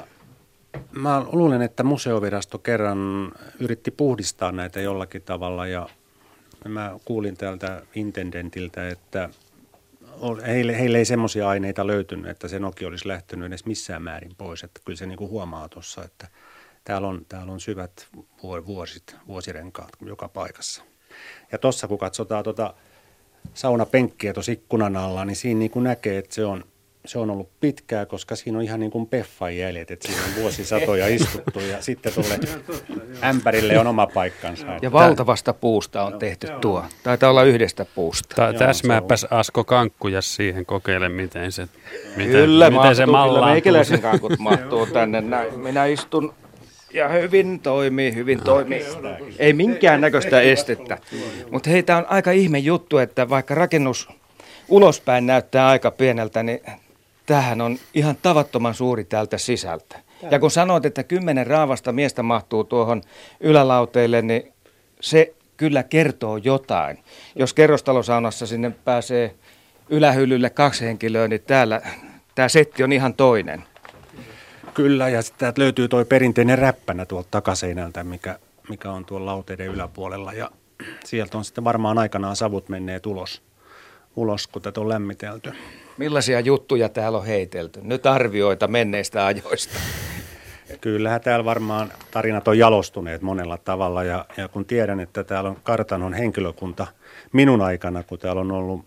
mä luulen, että museovirasto kerran yritti puhdistaa näitä jollakin tavalla ja mä kuulin täältä intendentiltä, että heille, heille ei semmoisia aineita löytynyt, että se noki olisi lähtenyt edes missään määrin pois, että kyllä se niin kuin huomaa tuossa, että täällä on, täällä on syvät vuosit, vuosirenkaat joka paikassa. Ja tuossa kun katsotaan tuota saunapenkkiä tuossa ikkunan alla, niin siinä niin kuin näkee, että se on, se on ollut pitkää, koska siinä on ihan niin kuin peffan jäljet, että siinä on vuosisatoja istuttu ja sitten tuolle ämpärille on oma paikkansa. Ja valtavasta puusta on tehty tuo. Taitaa olla yhdestä puusta. Ta- täsmääpäs Asko kankkuja siihen, kokeile miten se miten, Kyllä miten mahtuu, se kyllä meikäläisen kankut mahtuu tänne. Näin. Minä istun ja hyvin toimii, hyvin toimii. Ei minkään näköistä estettä. Mutta hei, tämä on aika ihme juttu, että vaikka rakennus ulospäin näyttää aika pieneltä, niin tämähän on ihan tavattoman suuri täältä sisältä. Ja kun sanoit, että kymmenen raavasta miestä mahtuu tuohon ylälauteille, niin se kyllä kertoo jotain. Jos kerrostalosaunassa sinne pääsee ylähyllylle kaksi henkilöä, niin täällä tämä setti on ihan toinen. Kyllä, ja sitten täältä löytyy tuo perinteinen räppänä tuolta takaseinältä, mikä, mikä on tuolla lauteiden yläpuolella. Ja sieltä on sitten varmaan aikanaan savut menneet ulos, ulos kun tätä on lämmitelty. Millaisia juttuja täällä on heitelty? Nyt arvioita menneistä ajoista. Kyllähän täällä varmaan tarinat on jalostuneet monella tavalla. Ja, ja kun tiedän, että täällä on kartanon henkilökunta minun aikana, kun täällä on ollut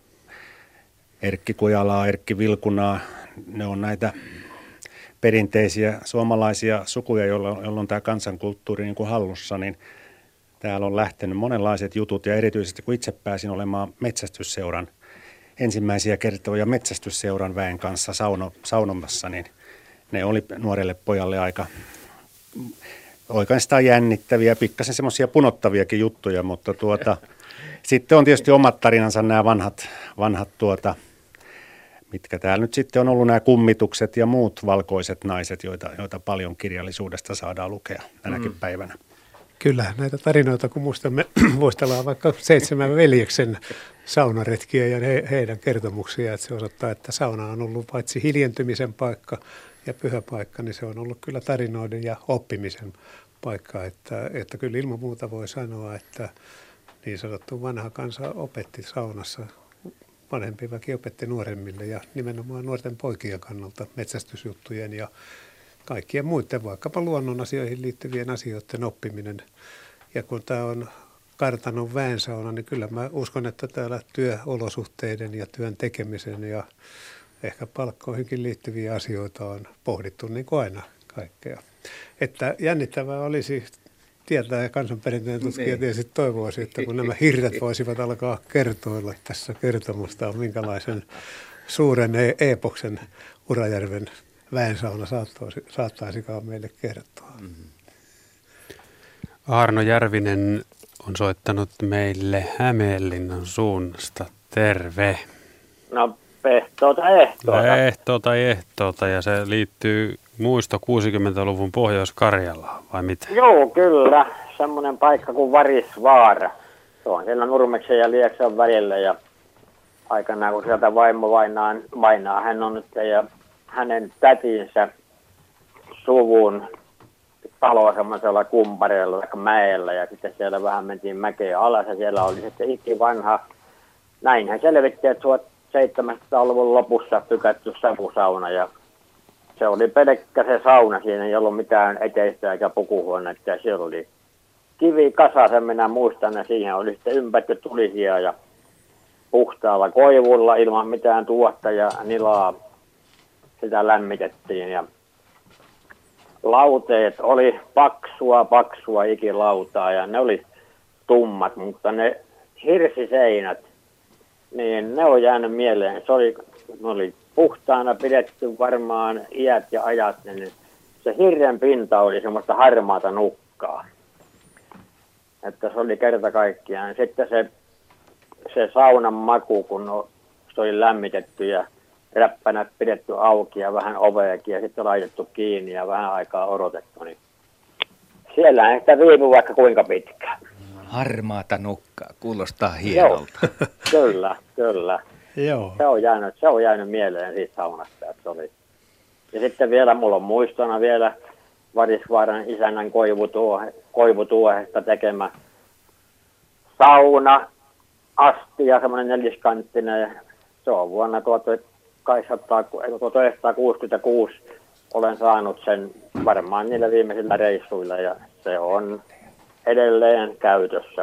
Erkki Kujalaa, Erkki Vilkunaa, ne on näitä perinteisiä suomalaisia sukuja, joilla, joilla on tämä kansankulttuuri niin kuin hallussa, niin täällä on lähtenyt monenlaiset jutut ja erityisesti kun itse pääsin olemaan metsästysseuran ensimmäisiä kertoja metsästysseuran väen kanssa sauno, saunomassa, niin ne oli nuorelle pojalle aika oikeastaan jännittäviä, pikkasen semmoisia punottaviakin juttuja, mutta tuota, sitten on tietysti omat tarinansa nämä vanhat, vanhat tuota, mitkä täällä nyt sitten on ollut nämä kummitukset ja muut valkoiset naiset, joita, joita paljon kirjallisuudesta saadaan lukea tänäkin mm. päivänä. Kyllä, näitä tarinoita, kun muistamme, muistellaan vaikka seitsemän veljeksen saunaretkiä ja he, heidän kertomuksia, että se osoittaa, että sauna on ollut paitsi hiljentymisen paikka ja pyhä paikka, niin se on ollut kyllä tarinoiden ja oppimisen paikka, että, että kyllä ilman muuta voi sanoa, että niin sanottu vanha kansa opetti saunassa. Vanhempi väki opetti nuoremmille ja nimenomaan nuorten poikien kannalta metsästysjuttujen ja kaikkien muiden, vaikkapa luonnon asioihin liittyvien asioiden oppiminen. Ja kun tämä on kartanon väensauna, niin kyllä mä uskon, että täällä työolosuhteiden ja työn tekemisen ja ehkä palkkoihinkin liittyviä asioita on pohdittu niin kuin aina kaikkea. Että jännittävää olisi tietää ja kansanperinteen tutkija tietysti toivoisi, että kun nämä hirret voisivat alkaa kertoilla tässä kertomusta, minkälaisen suuren eepoksen Urajärven väensauna saattaisikaan meille kertoa. Arno Järvinen on soittanut meille Hämeenlinnan suunnasta. Terve. No ehtoota ehtoota. Ehtoota ehtoota ja se liittyy muisto kuusikymmentäluvun Pohjois-Karjalaan vai mitä? Joo, kyllä. Semmoinen paikka kuin Varisvaara. Se on siellä Nurmeksen ja Lieksan välillä ja aikanaan kun sieltä vaimo vainaa, vainaa hän on nyt ja hänen tätinsä suvun talo semmoisella kumpareella tai mäellä ja sitten siellä vähän mentiin mäkeä alas ja siellä oli sitten ikivanha. Näinhän selvitti, että tuhatseitsemänsataaluvun lopussa tykätty savusauna ja se oli pelkkä se sauna, siinä ei ollut mitään eteistä eikä pukuhuonetta ja siellä oli kivi kasa, sen minä muistan ja siihen oli sitten ympätty tulisia ja puhtaalla koivulla ilman mitään tuotta ja nilaa sitä lämmitettiin ja lauteet oli paksua, paksua ikilautaa ja ne oli tummat, mutta ne hirsiseinät, niin ne on jäänyt mieleen. Se oli, ne oli puhtaana pidetty varmaan iät ja ajat, niin se hirren pinta oli semmoista harmaata nukkaa. Että se oli kerta kaikkiaan. Sitten se, se saunan maku, kun se oli lämmitetty ja räppänät pidetty auki ja vähän oveakin ja sitten laitettu kiinni ja vähän aikaa odotettu, niin siellähän sitä viipui vaikka kuinka pitkään. Harmaata nukkaa, kuulostaa hienolta. Joo, kyllä, kyllä. Joo. Se on jäänyt, se on jäänyt mieleen siitä saunasta, että se oli. Ja sitten vielä mulla on muistona vielä Varisvaaran isännän koivutuohe, koivutuohesta tekemä sauna, astia, semmoinen neliskanttinen. Se on vuonna tuhatyhdeksänsataakuusikymmentäkuusi olen saanut sen varmaan niillä viimeisillä reissuilla ja se on edelleen käytössä.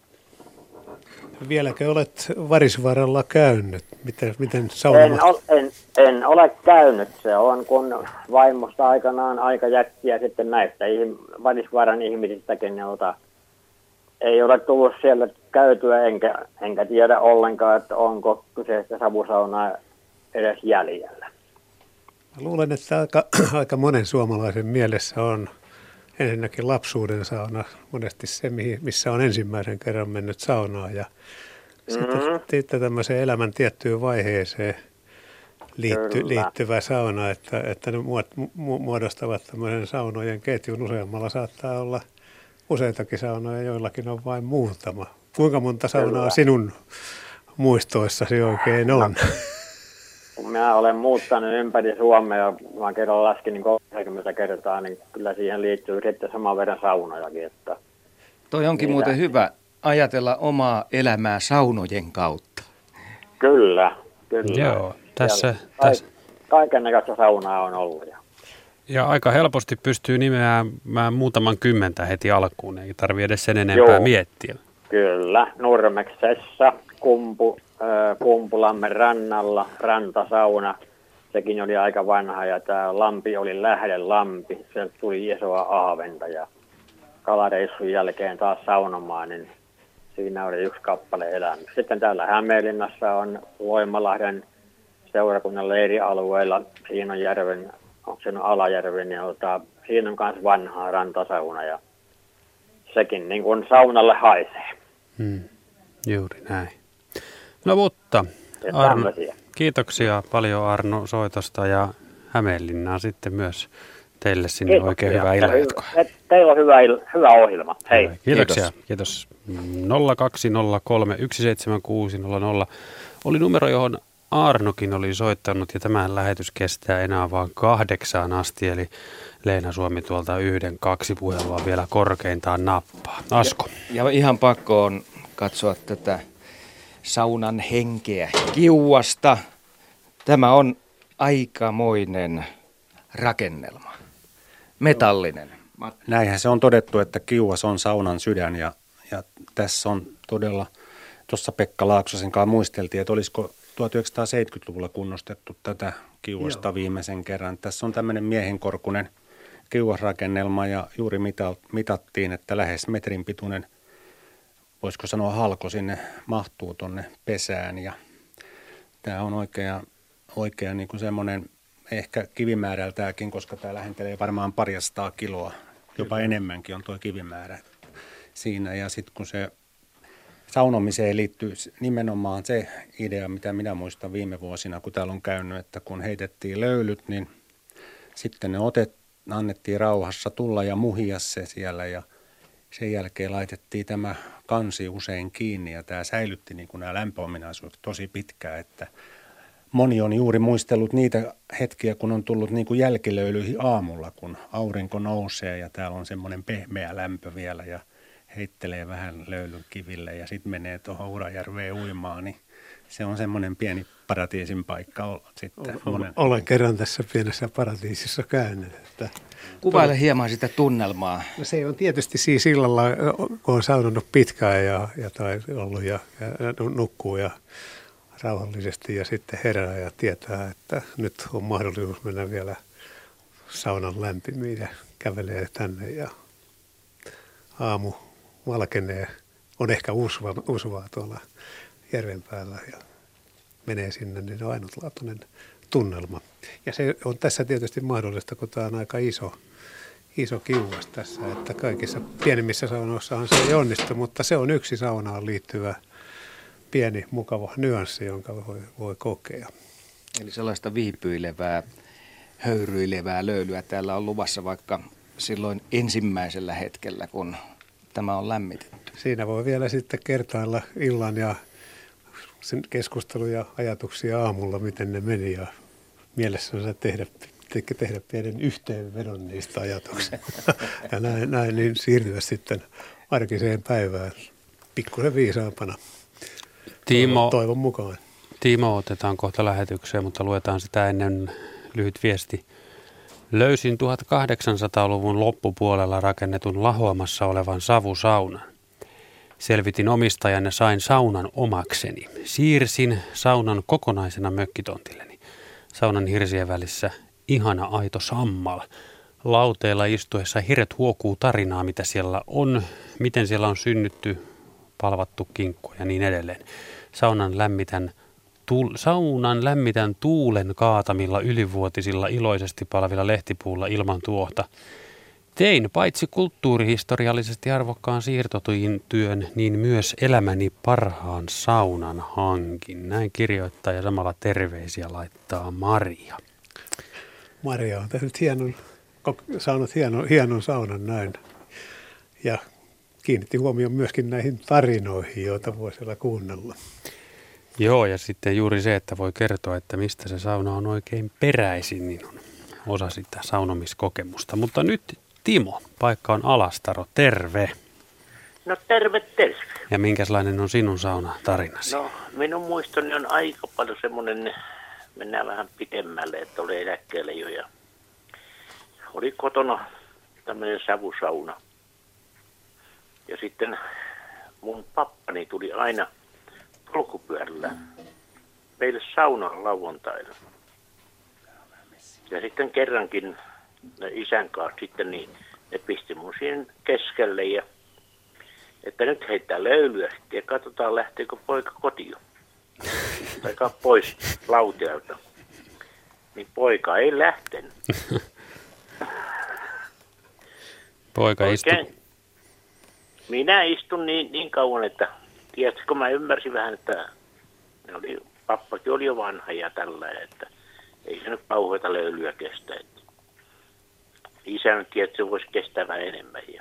Vieläkö olet Varisvaaralla käynyt? Miten, miten sauna? En, en, en ole käynyt. Se on, kun vaimosta aikanaan aika jättiä sitten näistä Varisvaaran ihmisistäkin, jolta ei ole tullut siellä käytyä, enkä, enkä tiedä ollenkaan, että onko kyseistä savusaunaa edes jäljellä. Luulen, että aika, aika monen suomalaisen mielessä on ensinnäkin lapsuuden sauna, monesti se, missä on ensimmäisen kerran mennyt saunaan ja mm-hmm. sitten, sitten tämmöiseen elämän tiettyyn vaiheeseen liitty, liittyvä sauna, että, että ne muodostavat tämmöisen saunojen ketjun. Useammalla saattaa olla useitakin saunoja, joillakin on vain muutama. Kuinka monta saunaa Kyllä. sinun muistoissasi oikein on? No. Kun minä olen muuttanut ympäri Suomea, mä kerran laskin niin kolmekymmentä kertaa, niin kyllä siihen liittyy sitten saman verran saunojakin. Että toi onkin niitä... muuten hyvä ajatella omaa elämää saunojen kautta. Kyllä, kyllä. Joo, tässä... Ka- tässä... Kaikennäköistä saunaa on ollut. Ja... ja aika helposti pystyy nimeämään muutaman kymmentä heti alkuun, ei tarvitse edes sen enempää Joo. miettiä. Kyllä, Nurmeksessa, Kumpu. Kumpulammen rannalla, rantasauna, sekin oli aika vanha ja tämä lampi oli Lähdelampi, sieltä tuli isoa aaventa ja kalareissun jälkeen taas saunomaan, niin siinä oli yksi kappale elämys. Sitten täällä Hämeenlinnassa on Loimalahden seurakunnan leirialueella, siinä on järven, onko se Alajärven, niin ota, siinä on myös vanhaa rantasauna ja sekin niin kuin saunalle haisee. Hmm. Juuri näin. No mutta, Arno, kiitoksia paljon Arno soitosta ja Hämeenlinnaan sitten myös teille sinne kiitoksia. Oikein hyvää illanjatkoa. Teillä on hyvä, hyvä ohjelma. Hei. Kiitoksia. Kiitos. nolla kaksi nolla kolme yksi seitsemän kuusi nolla nolla oli numero, johon Arnokin oli soittanut ja tämä lähetys kestää enää vain kahdeksaan asti, eli Leena Suomi tuolta yhden, kaksi puhelua vielä korkeintaan nappaa. Asko. Ja, ja ihan pakko on katsoa tätä saunan henkeä Kiuasta. Tämä on aikamoinen rakennelma. Metallinen. Näinhän se on todettu, että Kiuas on saunan sydän ja, ja tässä on todella, tuossa Pekka Laaksosen kanssa muisteltiin, että olisiko tuhatyhdeksänsataaseitsemänkymmentäluvulla kunnostettu tätä Kiuasta Joo. viimeisen kerran. Tässä on tämmöinen miehenkorkunen kiuasrakennelma ja juuri mita, mitattiin, että lähes metrin pituinen, voisiko sanoa halko sinne mahtuu tuonne pesään ja tämä on oikea, oikea niin kuin semmoinen ehkä kivimäärältäänkin, koska tämä lähentelee varmaan parjastaa kiloa, jopa Kyllä. enemmänkin on tuo kivimäärä siinä ja sitten kun se saunomiseen liittyy nimenomaan se idea, mitä minä muistan viime vuosina, kun täällä on käynyt, että kun heitettiin löylyt, niin sitten ne otet, annettiin rauhassa tulla ja muhia se siellä ja sen jälkeen laitettiin tämä kansi usein kiinni ja tämä säilytti niin kuin nämä lämpöominaisuudet tosi pitkään, että moni on juuri muistellut niitä hetkiä, kun on tullut niin kuin jälkilöylyihin aamulla, kun aurinko nousee ja täällä on semmoinen pehmeä lämpö vielä ja heittelee vähän löylyn kiville ja sitten menee tuohon Urajärveen uimaan, niin se on semmoinen pieni paratiisin paikka olla sitten. Olen, olen kerran tässä pienessä paratiisissa käynyt. Että Kuvaile hieman sitä tunnelmaa. No se on tietysti siis illalla, kun on saunannut pitkään ja, ja tai ollut ja, ja nukkuu ja rauhallisesti ja sitten herää ja tietää, että nyt on mahdollisuus mennä vielä saunan lämpimiin ja kävelee tänne ja aamu valkenee. On ehkä usva, usvaa tuolla järven päällä ja menee sinne, niin on ainutlaatuinen tunnelma. Ja se on tässä tietysti mahdollista, kun tämä on aika iso, iso kiuas tässä, että kaikissa pienimmissä saunoissahan se ei onnistu, mutta se on yksi saunaan liittyvä pieni, mukava nyanssi, jonka voi, voi kokea. Eli sellaista viipyilevää, höyryilevää löylyä täällä on luvassa vaikka silloin ensimmäisellä hetkellä, kun tämä on lämmitetty. Siinä voi vielä sitten kertailla illan ja sen keskusteluja, ajatuksia aamulla, miten ne meni ja mielessänsä tehdä, te- tehdä pienen yhteenvedon niistä ajatuksista. Ja näin, näin niin siirtyä sitten arkiseen päivään pikkusen viisaampana. Tiimo, toivon mukaan. Timo otetaan kohta lähetykseen, mutta luetaan sitä ennen lyhyt viesti. Löysin tuhatkahdeksansataaluvun loppupuolella rakennetun Lahoamassa olevan savusaunan. Selvitin omistajan ja sain saunan omakseni. Siirsin saunan kokonaisena mökkitontilleni. Saunan hirsien välissä ihana aito sammal. Lauteella istuessa hiret huokuu tarinaa, mitä siellä on, miten siellä on synnytty, palvattu kinkku ja niin edelleen. Saunan lämmitän, tuul, saunan lämmitän tuulen kaatamilla ylivuotisilla iloisesti palavilla lehtipuulla ilman tuohta. Tein paitsi kulttuurihistoriallisesti arvokkaan siirtotyön, niin myös elämäni parhaan saunan hankin. Näin kirjoittaa ja samalla terveisiä laittaa Maria. Maria on tehnyt hienon, saanut hienon, hienon saunan näin ja kiinnitti huomioon myöskin näihin tarinoihin, joita voi siellä kuunnella. Joo, ja sitten juuri se, että voi kertoa, että mistä se sauna on oikein peräisin, niin on osa sitä saunomiskokemusta. Mutta nyt Timo, paikka on Alastaro, terve. No terve, terve. Ja minkälainen on sinun saunatarinasi? No minun muistoni on aika paljon semmoinen, mennään vähän pitemmälle, että oli eläkkeelle jo ja oli kotona tämmöinen savusauna. Ja sitten mun pappani tuli aina polkupyörällä meille saunaan lauantaina. Ja sitten kerrankin isän kanssa sitten niin ne pisti mun siihen keskelle ja että nyt heittää löylyä ja katsotaan lähteekö poika kotiin. Tai pois lauteelta. Niin poika ei lähtenyt. Poika istui. Minä istun niin, niin kauan, että tiedätkö, mä ymmärsin vähän, että ne oli, pappakin oli jo vanha ja tällä, että ei se nyt kauheita löylyä kestä. Että isä nyt tiedä, että se voisi kestää vähän enemmän. Ja,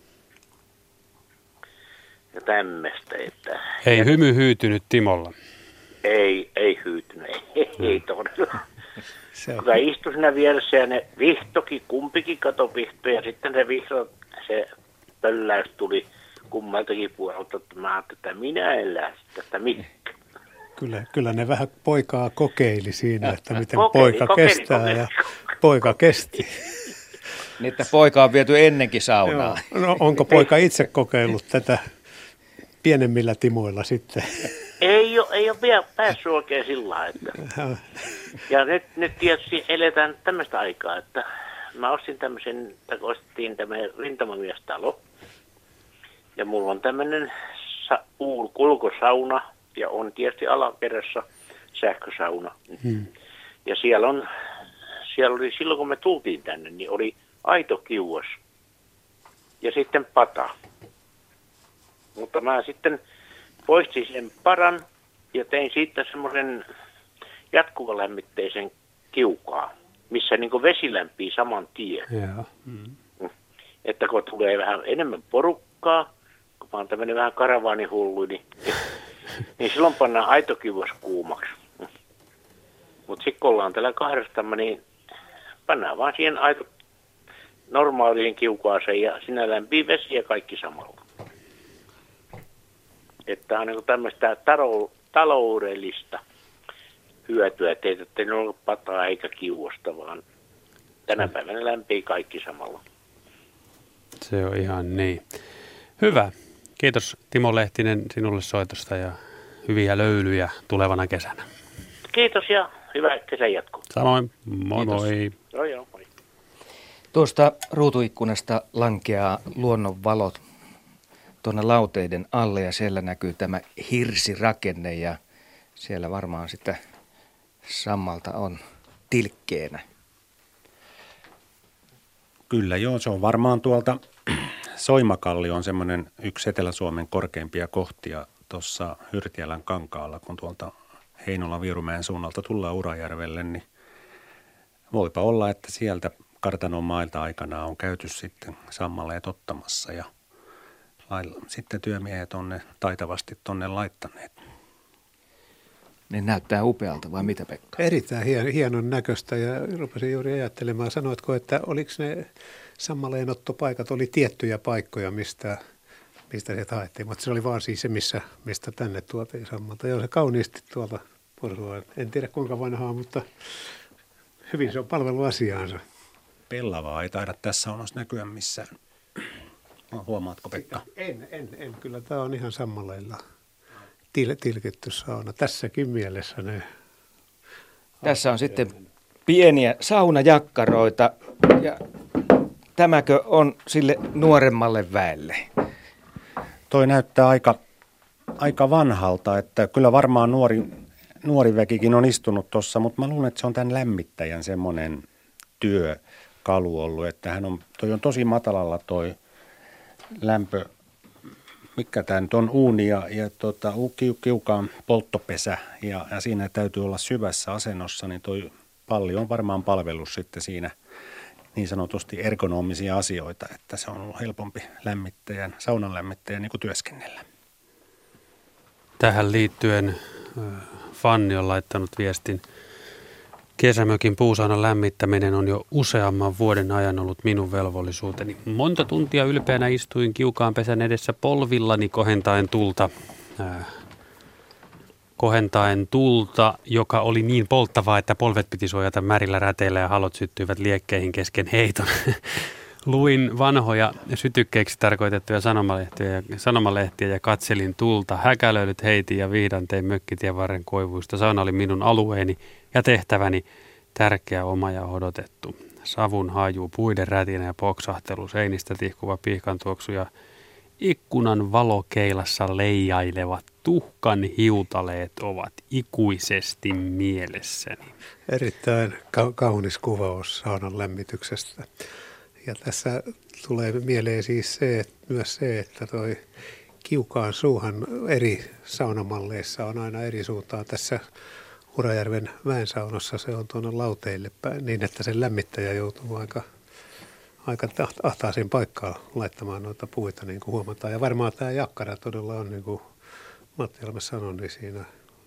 ja tämmöistä. Että, ei ja hymy hyytynyt Timolla. Ei, ei hyytynyt, ei, mm. ei todella. Kuka istui siinä vieressä ja ne vihtokin, kumpikin kato vihto ja sitten se vihto, se pölläys tuli kummaltakin puolelta, että mä ajattelin, että minä en lähde tästä mitkä. Kyllä, kyllä ne vähän poikaa kokeili siinä, että miten kokeili, poika kokeili, kestää kokeili. ja poika kesti. Niin, että poika on viety ennenkin saunaan. No, onko poika itse kokeillut tätä pienemmillä timoilla sitten? Ei ole, ei ole vielä päässyt oikein sillä lailla. Että. Ja nyt, nyt tietysti eletään tämmöistä aikaa, että mä ostin tämmöisen, tai ostettiin tämmöinen rintamamiestalo. Ja mulla on tämmöinen sa- ulkosauna ja on tietysti alakerrassa sähkösauna. Hmm. Ja siellä on, siellä oli silloin kun me tultiin tänne, niin oli aito kiuas ja sitten pata. Mutta mä sitten poistin sen paran ja tein siitä semmoisen jatkuvalämmitteisen kiukaa, missä niin kuin vesi lämpii saman tien. Yeah. Mm. Että kun tulee vähän enemmän porukkaa, kun mä oon tämmöinen vähän karavaanihullu, niin, niin silloin pannaan aito kiuas kuumaksi. Mutta sitten kun ollaan täällä kahdestamme, niin pannaan vaan siihen aito normaaliin kiukaaseen ja siinä lämpii vesi ja kaikki samalla. Että on niin tämmöistä taro, taloudellista hyötyä, että ei ole pataa eikä kiuosta, vaan tänä päivänä lämpii kaikki samalla. Se on ihan niin. Hyvä. Kiitos Timo Lehtinen sinulle soitosta ja hyviä löylyjä tulevana kesänä. Kiitos ja hyvää kesän jatkuu. Samoin. Moi Kiitos. moi. Joo, joo, moi. Tuosta ruutuikkunasta lankeaa luonnon valot tuonne lauteiden alle ja siellä näkyy tämä hirsirakenne ja siellä varmaan sitä sammalta on tilkkeenä? Kyllä joo, se on varmaan tuolta Soimakalli on semmoinen yksi Etelä-Suomen korkeimpia kohtia tuossa Hyrtiälän kankaalla, kun tuolta Heinola-Virumäen suunnalta tullaan Urajärvelle, niin voipa olla, että sieltä kartanon mailta aikana on käyty sitten sammaleet ottamassa ja sitten työmiehet on ne taitavasti tonne laittaneet. Ne näyttää upealta vai mitä, Pekka? Erittäin hien, hienon näköistä ja rupesin juuri ajattelemaan. Sanoitko, että oliko ne sammaleenottopaikat, oli tiettyjä paikkoja, mistä, mistä se haettiin, mutta se oli vaan siis se, missä, mistä tänne tuotiin sammalta. Joo, se kauniisti tuolta porsua. En tiedä kuinka vanhaa, mutta hyvin se on palvelu asiaansa. Pellavaa ei taida tässä onnossa näkyä missään. Huomaatko, Pekka? En, en, en. Kyllä tämä on ihan sammaleilla til, tilkitty sauna. Tässäkin mielessä ne. Tässä on sitten pieniä saunajakkaroita ja tämäkö on sille nuoremmalle väelle? Toi näyttää aika, aika vanhalta, että kyllä varmaan nuori, nuori väkikin on istunut tuossa, mutta mä luulen, että se on tämän lämmittäjän semmoinen työkalu ollut, että hän on, toi on tosi matalalla toi lämpö, mikä tämä nyt on, uuni ja, ja tota, kiukaan polttopesä ja, ja siinä täytyy olla syvässä asennossa, niin toi palli on varmaan palvelus sitten siinä niin sanotusti ergonomisia asioita, että se on ollut helpompi lämmittäjän, saunan lämmittäjän niin kuin työskennellä. Tähän liittyen Fanni on laittanut viestin. Kesämökin puusaunan lämmittäminen on jo useamman vuoden ajan ollut minun velvollisuuteni. Monta tuntia ylpeänä istuin kiukaan pesän edessä polvillani kohentaen tulta, äh, kohentaen tulta, joka oli niin polttavaa, että polvet piti suojata märillä räteillä ja halot syttyivät liekkeihin kesken heiton. Luin vanhoja sytykkeiksi tarkoitettuja sanomalehtiä, sanomalehtiä ja katselin tulta. Häkälöilyt heitin ja vihdan tein mökkitien varren koivuista. Sauna oli minun alueeni ja tehtäväni, tärkeä, oma ja odotettu. Savun haju, puiden rätinä ja poksahtelu, seinistä tihkuva pihkan tuoksu ja ikkunan valokeilassa leijailevat tuhkan hiutaleet ovat ikuisesti mielessäni. Erittäin ka- kaunis kuvaus saunan lämmityksestä. Ja tässä tulee mieleen siis se, että myös se, että toi kiukaan suuhan eri saunamalleissa on aina eri suuntaan. Tässä Urajärven väensaunassa se on tuonne lauteille päin niin, että sen lämmittäjä joutuu aika, aika ahtaaseen paikkaan laittamaan noita puita, niin kuin huomataan. Ja varmaan tämä jakkara todella on, niin kuin Matti Alme sanoi, niin siinä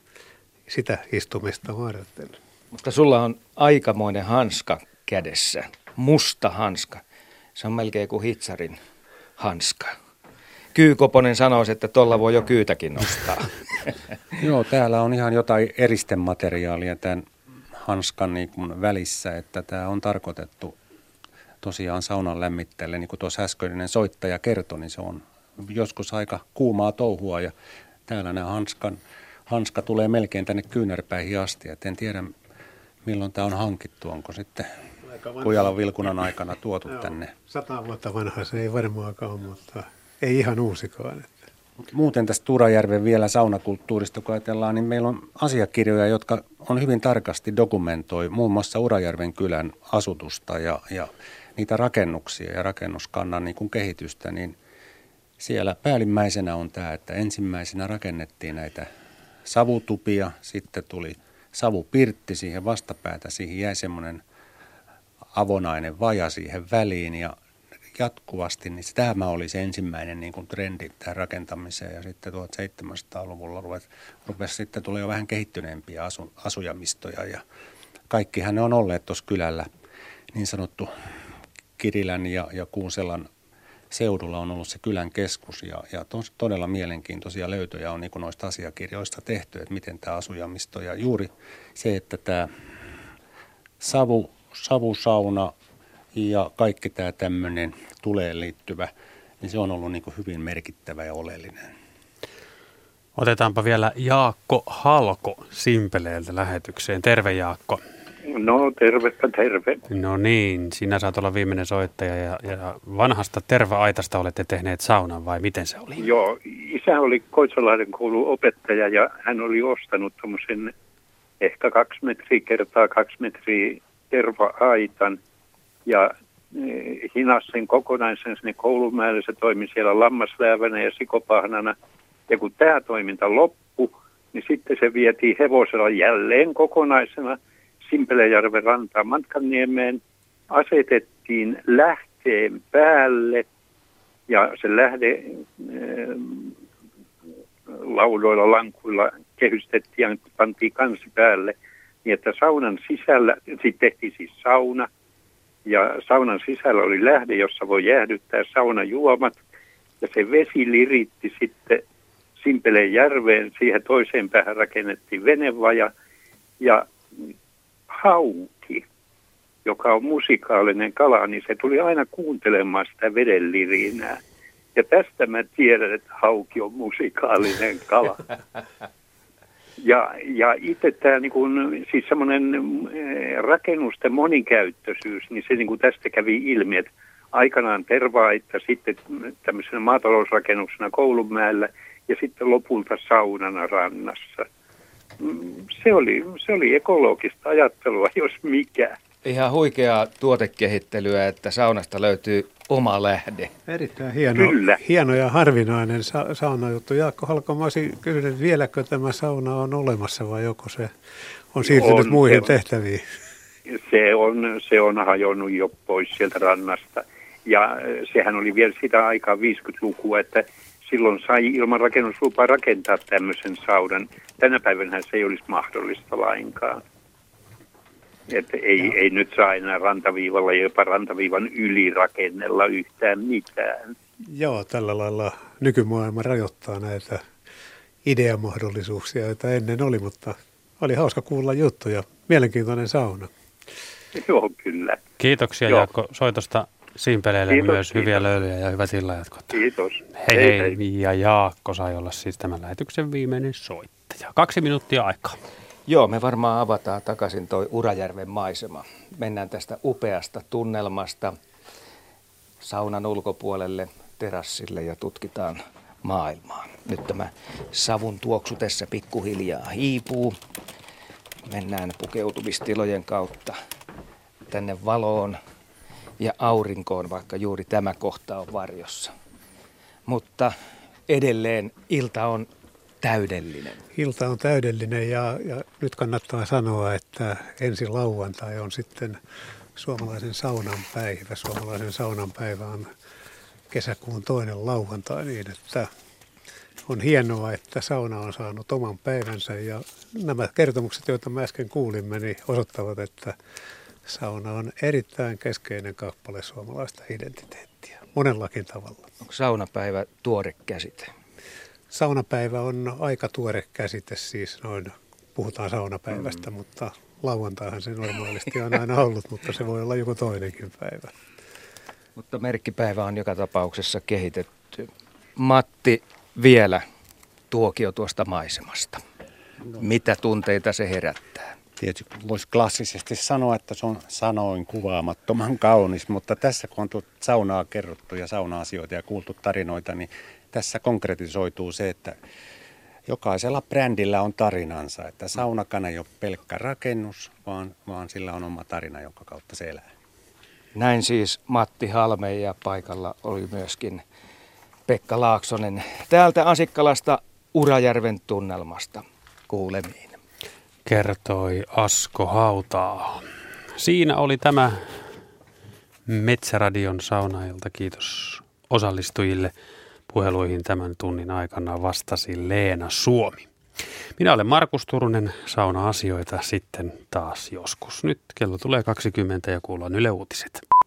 sitä istumista varten. Mutta sulla on aikamoinen hanska kädessä, musta hanska. Se on melkein kuin hitsarin hanska. Kyykoponen sanoisi, että tuolla voi jo kyytäkin nostaa. Joo, täällä on ihan jotain eristemateriaalia tämän hanskan niin kuin välissä, että tämä on tarkoitettu tosiaan saunan lämmittäjälle. Niin kuin tuossa äskeinen soittaja kertoi, niin se on joskus aika kuumaa touhua ja täällä nämä hanskan, hanska tulee melkein tänne kyynärpäihin asti. Et en tiedä, milloin tämä on hankittu, onko sitten Kujalan Vilkunan aikana tuotu Joo, tänne. Sata vuotta vanha se ei varmaankaan, mutta ei ihan uusikaan. Että. Muuten tästä Urajärven vielä saunakulttuurista, kun ajatellaan, niin meillä on asiakirjoja, jotka on hyvin tarkasti dokumentoi muun muassa Urajärven kylän asutusta ja, ja niitä rakennuksia ja rakennuskannan niin kuin kehitystä, niin siellä päällimmäisenä on tämä, että ensimmäisenä rakennettiin näitä savutupia, sitten tuli savupirtti siihen vastapäätä, siihen jäi semmoinen avonainen vaja siihen väliin ja jatkuvasti, niin tämä oli se ensimmäinen niin kuin trendi tähän rakentamiseen ja sitten tuhatseitsemänsataaluvulla rupesi, rupesi sitten tuli jo vähän kehittyneempiä asu, asujamistoja ja kaikkihan ne on olleet tuossa kylällä, niin sanottu Kirilän ja, ja Kuuselan seudulla on ollut se kylän keskus ja, ja tos, todella mielenkiintoisia löytöjä on niin kuin noista asiakirjoista tehty, että miten tämä asujamisto ja juuri se, että tämä savu, savusauna ja kaikki tämä tämmöinen tuleen liittyvä, niin se on ollut niin kuin hyvin merkittävä ja oleellinen. Otetaanpa vielä Jaakko Halko Simpeleeltä lähetykseen. Terve Jaakko. No tervepä terve. No niin, sinä saat olla viimeinen soittaja ja, ja vanhasta terva-aitasta olette tehneet saunan vai miten se oli? Joo, isä oli Koitsalahden koulun opettaja ja hän oli ostanut tuommoisen ehkä kaksi metriä kertaa kaksi metriä terva-aitan ja hinas sen kokonaisen sinne Koulumäelle. Se toimi siellä lammasläävänä ja sikopahnana. Ja kun tämä toiminta loppui, niin sitten se vietiin hevosella jälleen kokonaisena Simpelejärven rantaan Matkanniemeen. Asetettiin lähteen päälle ja se lähde laudoilla, lankuilla kehystettiin ja pantiin kansi päälle. Niin että saunan sisällä, sitten tehtiin siis sauna ja saunan sisällä oli lähde, jossa voi jäähdyttää saunajuomat ja se vesi liritti sitten Simpelejärveen. Siihen toiseen päähän rakennettiin venevaja ja hauki, joka on musikaalinen kala, niin se tuli aina kuuntelemaan sitä veden lirinää. Ja tästä mä tiedän, että hauki on musikaalinen kala. Ja, ja itse tämä niin kun, siis semmoinen rakennusten monikäyttöisyys, niin se niin kun tästä kävi ilmi, että aikanaan terva-aitta, sitten tämmöisenä maatalousrakennuksena Koulunmäellä ja sitten lopulta saunana rannassa. Se oli, se oli ekologista ajattelua, jos mikä. Ihan huikeaa tuotekehittelyä, että saunasta löytyy oma lähde. Erittäin hieno, hieno ja harvinainen sa- saunajuttu. Jaakko Halko, mä olisin kysynyt, että vieläkö tämä sauna on olemassa vai joko se on siirtynyt on, muihin se, tehtäviin? Se on, se on hajonnut jo pois sieltä rannasta. Ja sehän oli vielä sitä aikaa viisikymmentälukua, että silloin sai ilman rakennuslupaa rakentaa tämmöisen saunan. Tänä päivänä se ei olisi mahdollista lainkaan. Että ei, ei nyt saa enää rantaviivalla ja jopa rantaviivan yli rakennella yhtään mitään. Joo, tällä lailla nykymaailma rajoittaa näitä ideamahdollisuuksia, joita ennen oli, mutta oli hauska kuulla juttuja. Mielenkiintoinen sauna. Joo, kyllä. Kiitoksia Joo. Jaakko soitosta Simpeleille kiitos, myös kiitos. Hyviä löylyjä ja hyvät illanjatkot. Kiitos. Hei hei, hei. Ja Jaakko sai olla siis tämän lähetyksen viimeinen soittaja. Kaksi minuuttia aikaa. Joo, me varmaan avataan takaisin toi Urajärven maisema. Mennään tästä upeasta tunnelmasta saunan ulkopuolelle, terassille ja tutkitaan maailmaa. Nyt tämä savun tuoksu tässä pikkuhiljaa hiipuu. Mennään pukeutumistilojen kautta tänne valoon ja aurinkoon, vaikka juuri tämä kohta on varjossa. Mutta edelleen ilta on täydellinen. Ilta on täydellinen ja, ja nyt kannattaa sanoa, että ensi lauantai on sitten suomalaisen saunan päivä. Suomalaisen saunan päivä on kesäkuun toinen lauantai niin, että on hienoa, että sauna on saanut oman päivänsä ja nämä kertomukset, joita me äsken kuulimme, niin osoittavat, että sauna on erittäin keskeinen kappale suomalaista identiteettiä monellakin tavalla. Onko saunapäivä tuore käsite? Saunapäivä on aika tuore käsite, siis noin puhutaan saunapäivästä, mm. mutta lauantaihan se normaalisti on aina ollut, mutta se voi olla joku toinenkin päivä. Mutta merkkipäivä on joka tapauksessa kehitetty. Matti, vielä tuokio tuosta maisemasta. No. Mitä tunteita se herättää? Tietysti voisi klassisesti sanoa, että se on sanoin kuvaamattoman kaunis, mutta tässä kun on tuota saunaa kerrottu ja sauna-asioita ja kuultu tarinoita, niin tässä konkretisoituu se, että jokaisella brändillä on tarinansa, että saunakaan ei ole pelkkä rakennus, vaan, vaan sillä on oma tarina, jonka kautta se elää. Näin siis Matti Halme ja paikalla oli myöskin Pekka Laaksonen täältä Asikkalasta Urajärven tunnelmasta. Kuulemiin. Kertoi Asko Hautaa. Siinä oli tämä Metsäradion saunailta. Kiitos osallistujille. Puheluihin tämän tunnin aikana vastasi Leena Suomi. Minä olen Markus Turunen, sauna-asioita sitten taas joskus. Nyt kello tulee kaksikymmentä ja kuullaan Yle Uutiset.